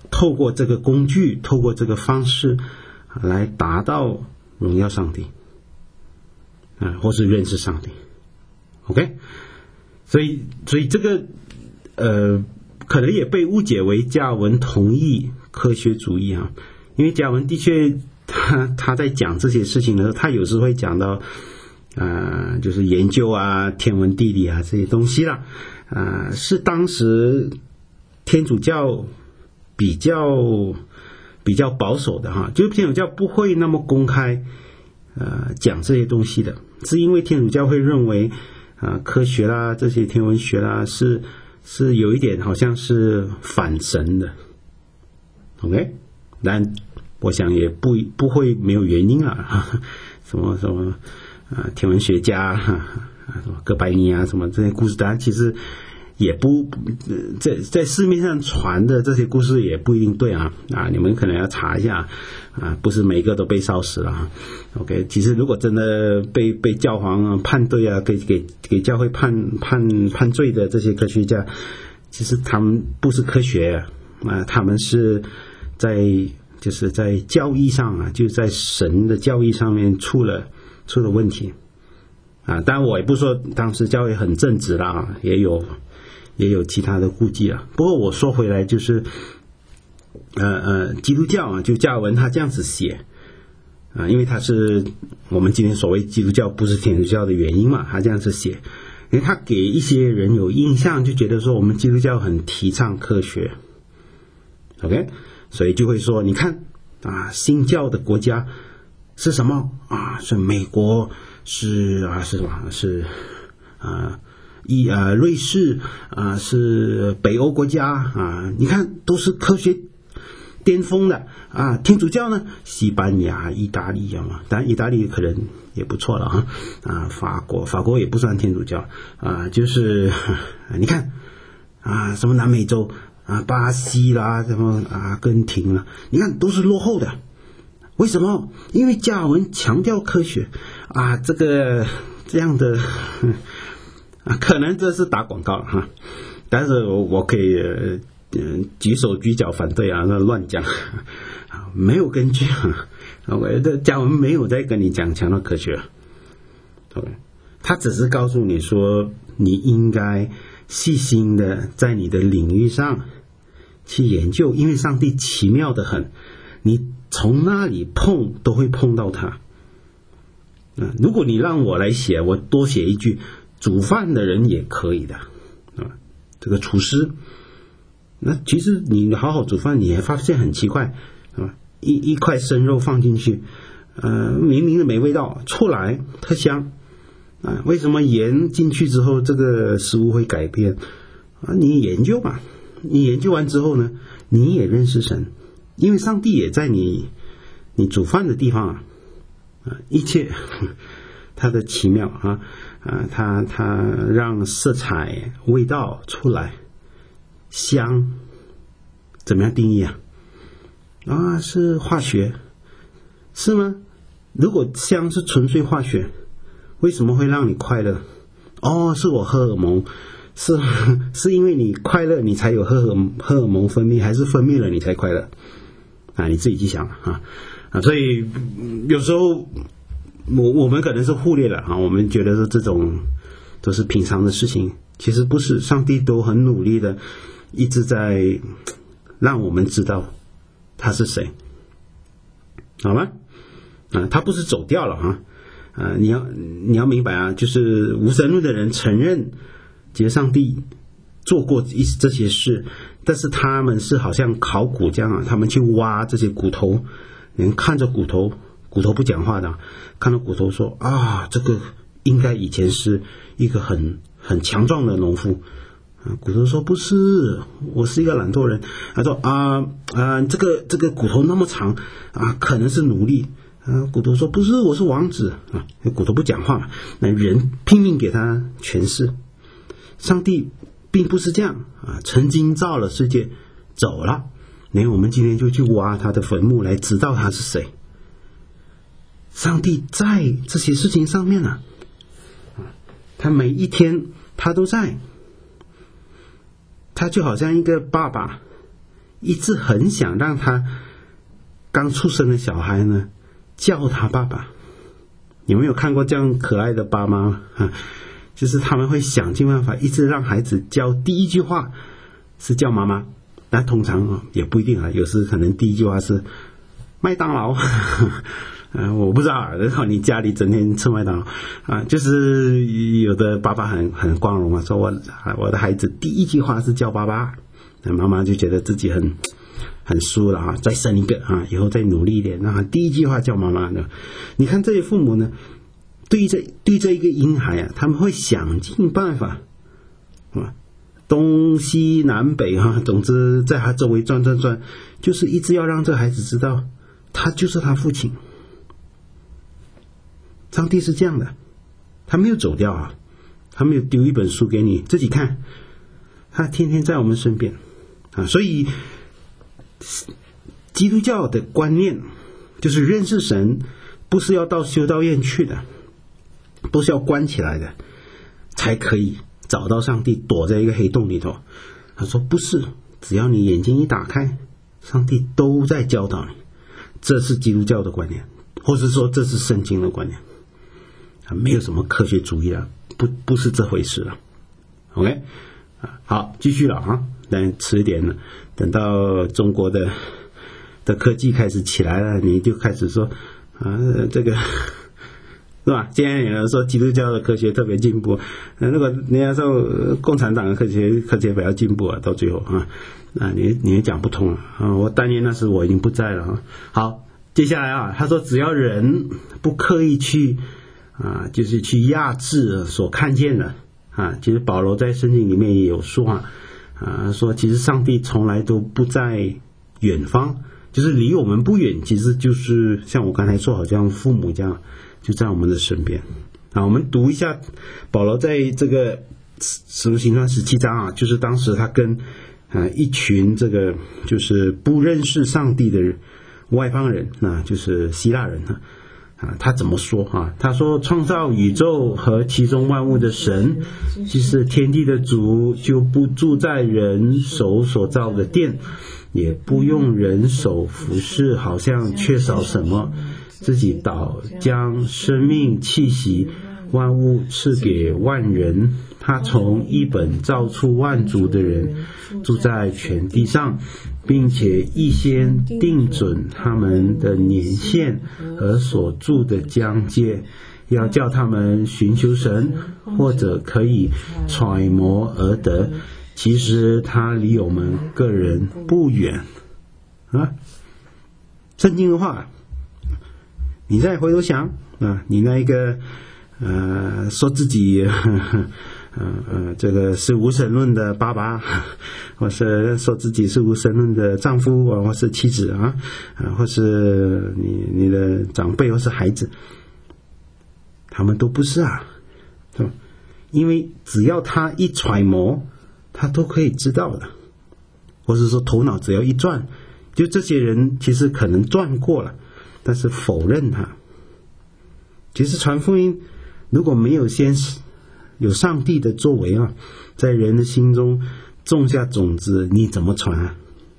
透过这个工具，透过这个方式来达到荣耀上帝或是认识上帝。 OK， 所以这个可能也被误解为加尔文同意科学主义啊，因为加尔文的确他在讲这些事情的时候，他有时会讲到就是研究啊、天文地理啊这些东西啦，是当时天主教比较保守的哈，就是天主教不会那么公开讲这些东西的，是因为天主教会认为科学啦、这些天文学啦是有一点好像是反神的 ，OK， 但我想也不会没有原因啊，什么天文学家什么哥白尼啊什么这些故事，当然其实也不在市面上传的这些故事也不一定对啊，你们可能要查一下不是每个都被烧死了 OK， 其实如果真的被教皇判对啊，给教会判罪的这些科学家，其实他们不是科学他们是就是在教义上就在神的教义上面出了问题当然我也不说当时教会很正直啦，也有其他的顾忌不过我说回来就是基督教就加尔文他这样子写因为他是我们今天所谓基督教不是天主教的原因嘛，他这样子写，因为他给一些人有印象，就觉得说我们基督教很提倡科学 OK， 所以就会说你看新教的国家是什么是美国，是什么，是瑞士是北欧国家你看都是科学巅峰的天主教呢，西班牙、意大利嘛，当然意大利可能也不错了法国也不算天主教就是你看什么南美洲巴西啦，什么阿根廷啦，你看都是落后的。为什么？因为加尔文强调科学这样的可能这是打广告但是我可以举手举脚反对那乱讲没有根据加尔文没有在跟你讲强调科学他只是告诉你说你应该细心的在你的领域上去研究，因为上帝奇妙的很，你从那里碰都会碰到他如果你让我来写，我多写一句煮饭的人也可以的这个厨师，那其实你好好煮饭，你也发现很奇怪一块生肉放进去明明的没味道，出来特香为什么盐进去之后这个食物会改变你研究嘛，你研究完之后呢，你也认识神，因为上帝也在你煮饭的地方一切它的奇妙它让色彩味道出来，香怎么样定义是化学是吗？如果香是纯粹化学，为什么会让你快乐？是我荷尔蒙，是因为你快乐你才有荷尔蒙分泌，还是分泌了你才快乐你自己去想所以有时候我们可能是忽略了我们觉得说这种都是平常的事情，其实不是，上帝都很努力的一直在让我们知道他是谁，好吗？他不是走掉了你要明白就是无神论的人承认其实上帝做过这些事，但是他们是好像考古这样他们去挖这些骨头，人看着骨头不讲话的，看到骨头说这个应该以前是一个很强壮的农夫骨头说不是，我是一个懒惰人。他说这个骨头那么长可能是奴隶骨头说不是，我是王子骨头不讲话，那人拼命给他诠释。上帝并不是这样曾经造了世界走了，我们今天就去挖他的坟墓来知道他是谁。上帝在这些事情上面他每一天他都在，他就好像一个爸爸一直很想让他刚出生的小孩呢叫他爸爸。有没有看过这样可爱的爸妈啊？就是他们会想尽办法一直让孩子叫第一句话是叫妈妈，但通常也不一定啊，有时可能第一句话是麦当劳我不知道，你家里整天吃麦当劳啊，就是有的爸爸很光荣啊，说我的孩子第一句话是叫爸爸，妈妈就觉得自己很输了啊，再生一个啊，以后再努力一点啊，第一句话叫妈妈的。你看这些父母呢，对这一个婴孩啊，他们会想尽办法啊，东西南北哈，总之在他周围转，就是一直要让这孩子知道他就是他父亲。上帝是这样的，他没有走掉啊，他没有丢一本书给你自己看，他天天在我们身边啊。所以基督教的观念就是认识神不是要到修道院去的，不是要关起来的才可以找到上帝，躲在一个黑洞里头。他说不是，只要你眼睛一打开，上帝都在教导你。这是基督教的观念，或是说这是圣经的观念，没有什么科学主义啊，不是这回事了。OK， 好，继续了啊，但迟一点了，等到中国的科技开始起来了，你就开始说这个是吧？现在有人说基督教的科学特别进步，如果人家说共产党的科学比较进步啊，到最后你也讲不通了啊！我但愿那时我已经不在了啊。好，接下来啊，他说只要人不刻意去就是去压制所看见的啊，其实保罗在圣经里面也有说说其实上帝从来都不在远方，就是离我们不远，其实就是像我刚才说，好像父母这样就在我们的身边啊。我们读一下保罗在这个使徒行传17章啊，就是当时他跟一群这个就是不认识上帝的外邦人就是希腊人他怎么说啊？他说创造宇宙和其中万物的神，即是天地的主，就不住在人手所造的殿，也不用人手服侍，好像缺少什么，自己倒将生命气息万物赐给万人。他从一本造出万族的人，住在全地上，并且预先定准他们的年限和所住的疆界，要叫他们寻求神，或者可以揣摩而得。其实他离我们个人不远啊。圣经的话，你再回头想你那一个说自己这个是无神论的爸爸，或是说自己是无神论的丈夫或是妻子或是你的长辈或是孩子，他们都不是因为只要他一揣摩，他都可以知道的，或是说头脑只要一转，就这些人其实可能转过了，但是否认他。其实传福音如果没有先有上帝的作为在人的心中种下种子，你怎么传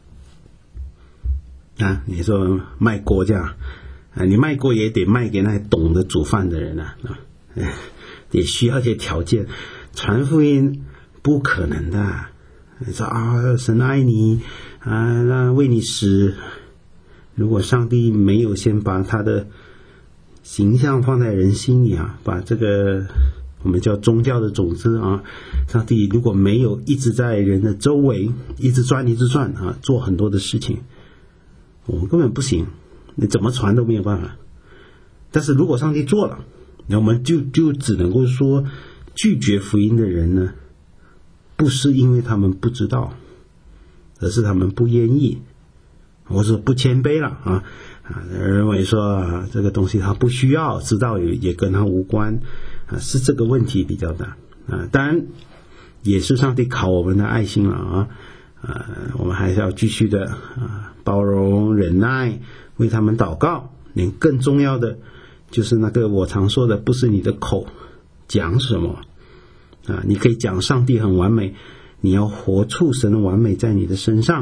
你说卖锅这样你卖锅也得卖给那些懂得煮饭的人也需要一些条件。传福音不可能的，你说神爱你那为你死，如果上帝没有先把他的形象放在人心里把这个我们叫宗教的种子上帝如果没有一直在人的周围一直转做很多的事情，我们根本不行，你怎么传都没有办法。但是如果上帝做了，那我们就只能够说拒绝福音的人呢，不是因为他们不知道，而是他们不愿意，或是不谦卑了认为说这个东西他不需要知道，也跟他无关是这个问题比较大当然也是上帝考我们的爱心了我们还是要继续的包容忍耐，为他们祷告。更重要的就是那个我常说的，不是你的口讲什么你可以讲上帝很完美，你要活出神的完美在你的身上，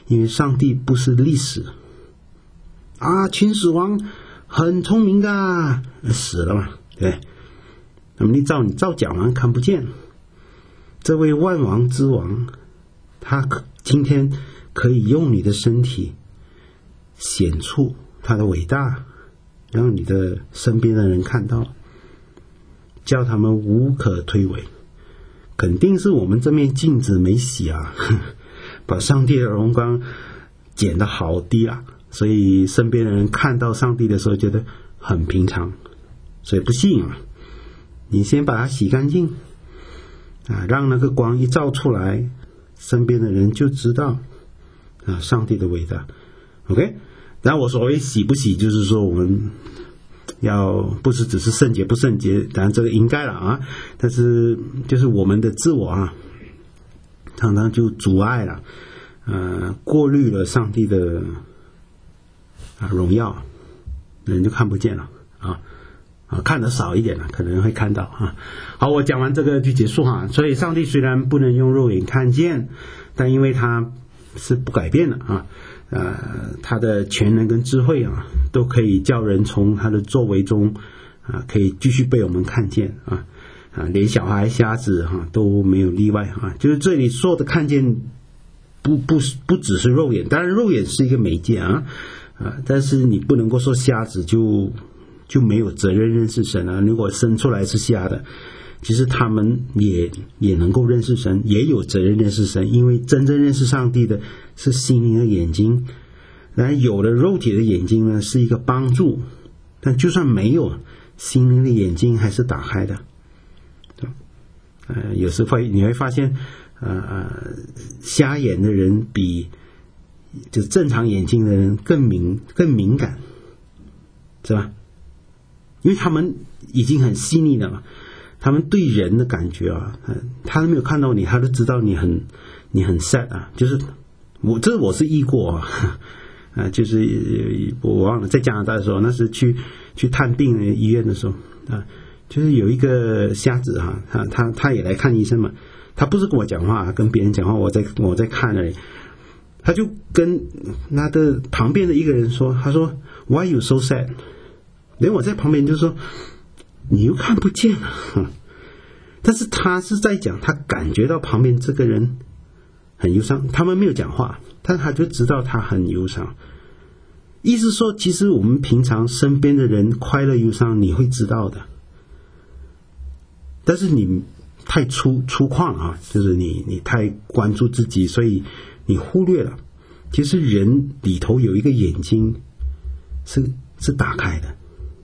因为上帝不是历史啊，秦始皇很聪明的，死了嘛，对。那么你造假王看不见，这位万王之王，他今天可以用你的身体显出他的伟大，让你的身边的人看到，叫他们无可推诿。肯定是我们这面镜子没洗啊，把上帝的荣光剪得好低啊，所以身边的人看到上帝的时候觉得很平常，所以不吸引啊。你先把它洗干净啊，让那个光一照出来，身边的人就知道啊上帝的伟大。 OK， 然后我所谓洗不洗，就是说我们要不是只是圣洁不圣洁，当然这个应该了啊，但是就是我们的自我啊常常就阻碍了过滤了上帝的荣耀，人就看不见了看得少一点了，可能会看到啊。好，我讲完这个就结束哈。所以上帝虽然不能用肉眼看见，但因为他是不改变的啊，他的全能跟智慧啊，都可以叫人从他的作为中可以继续被我们看见连小孩瞎子都没有例外就是这里说的看见不只是肉眼，当然肉眼是一个媒介但是你不能够说瞎子就没有责任认识神如果生出来是瞎的，其实他们也能够认识神，也有责任认识神，因为真正认识上帝的是心灵的眼睛。然后有了肉体的眼睛呢，是一个帮助，但就算没有，心灵的眼睛还是打开的。有时候你会发现瞎眼的人比就正常眼睛的人更敏感，是吧？因为他们已经很细腻了嘛，他们对人的感觉他都没有看到你，他都知道你很 sad 就是我是遇过就是我忘了在加拿大的时候，那是去探病的医院的时候就是有一个瞎子他也来看医生嘛，他不是跟我讲话，跟别人讲话，我在看而已。他就跟他的旁边的一个人说，他说 Why you so sad？ 连我在旁边就说你又看不见了但是他是在讲他感觉到旁边这个人很忧伤，他们没有讲话，但他就知道他很忧伤。意思说其实我们平常身边的人快乐忧伤你会知道的，但是你太粗犷就是你太关注自己，所以你忽略了其实人里头有一个眼睛是打开的，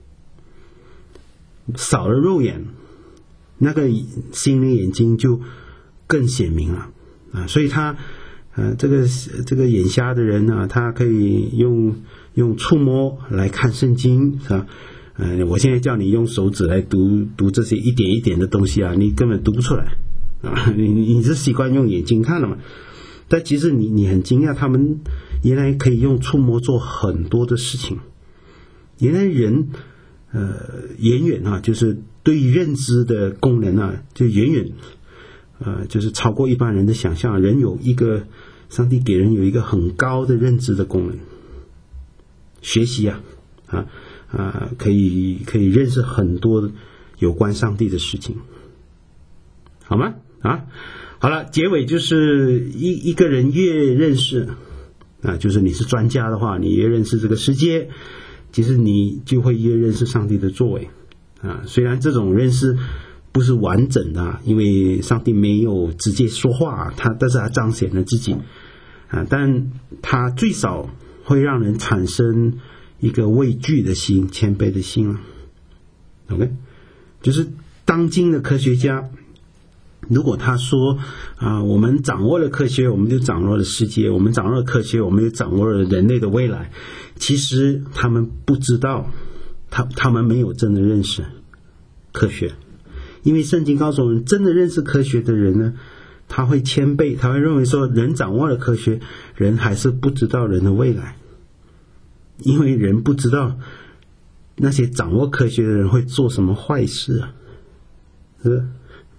少了肉眼，那个心灵眼睛就更显明了所以他这个眼瞎的人他可以用触摸来看圣经是吧？我现在叫你用手指来读这些一点一点的东西你根本读不出来你是习惯用眼睛看了嘛？但其实你很惊讶，他们原来可以用触摸做很多的事情。原来人远远就是对于认知的功能就远远就是超过一般人的想象。人有一个上帝给人有一个很高的认知的功能，学习可以认识很多有关上帝的事情，好吗？好了，结尾就是一个人越认识就是你是专家的话，你越认识这个世界，其实你就会越认识上帝的作为虽然这种认识不是完整的因为上帝没有直接说话但是他彰显了自己但他最少会让人产生一个畏惧的心，谦卑的心OK， 就是当今的科学家如果他说我们掌握了科学，我们就掌握了世界，我们掌握了科学，我们就掌握了人类的未来，其实他们不知道，他们没有真的认识科学。因为圣经告诉我们，真的认识科学的人呢，他会谦卑，他会认为说人掌握了科学，人还是不知道人的未来，因为人不知道那些掌握科学的人会做什么坏事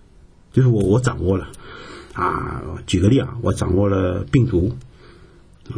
就是我掌握了举个例我掌握了病毒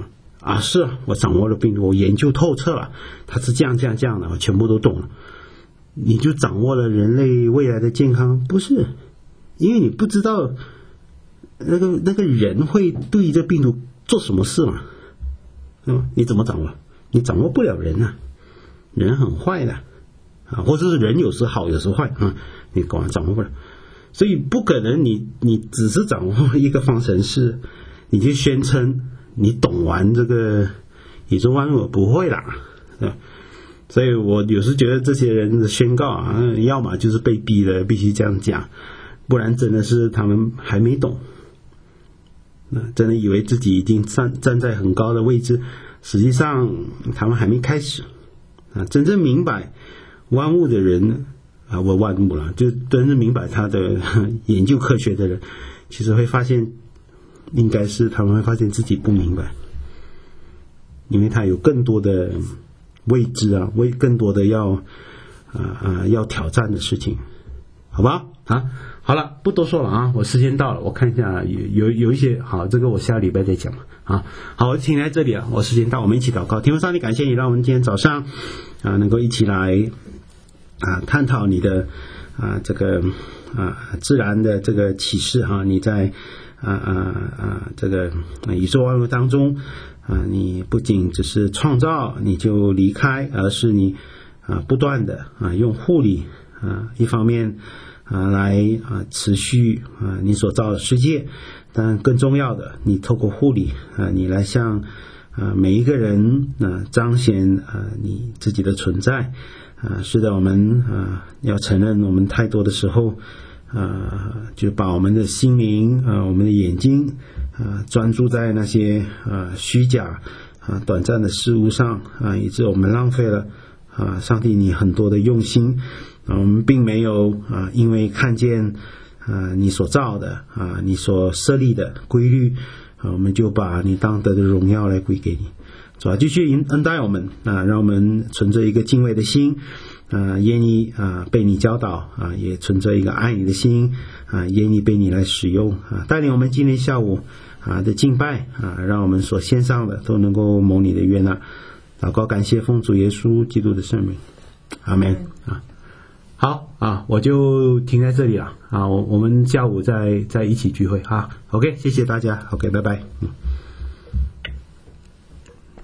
是啊，我掌握了病毒，我研究透彻了，它是这样的，我全部都懂了。你就掌握了人类未来的健康？不是，因为你不知道那个人会对这病毒做什么事嘛。你怎么掌握？你掌握不了人啊，人很坏的或者是人有时好有时坏你掌握不了。所以不可能你只是掌握一个方程式，你就宣称你懂完这个宇宙万物，不会啦，对吧？所以我有时觉得这些人的宣告要么就是被逼的必须这样讲，不然真的是他们还没懂，真的以为自己已经站在很高的位置，实际上他们还没开始真正明白万物的人万物了，就真正明白他的研究科学的人，其实会发现应该是他们会发现自己不明白，因为他有更多的未知更多的要挑战的事情，好吧好了，不多说了我时间到了，我看一下有一些好，这个我下个礼拜再讲好，我停在这里我时间到，我们一起祷告。天父上帝，感谢你让我们今天早上能够一起来探讨你的这个自然的这个启示你在这个宇宙万物当中你不仅只是创造你就离开，而是你不断的用护理一方面来持续你所造的世界，但更重要的，你透过护理你来向每一个人彰显你自己的存在是的，我们要承认我们太多的时候就把我们的心灵我们的眼睛专注在那些虚假短暂的事物上以致我们浪费了上帝你很多的用心我们并没有因为看见你所造的你所设立的规律我们就把你当得的荣耀来归给你。主啊，继续恩待我们让我们存着一个敬畏的心愿意被你教导也存着一个爱你的心愿意被你来使用带领我们今天下午的敬拜让我们所献上的都能够蒙你的悦纳。祷告感谢奉主耶稣基督的圣名，阿们好我就停在这里了我们下午再一起聚会OK， 谢谢大家 OK， 拜拜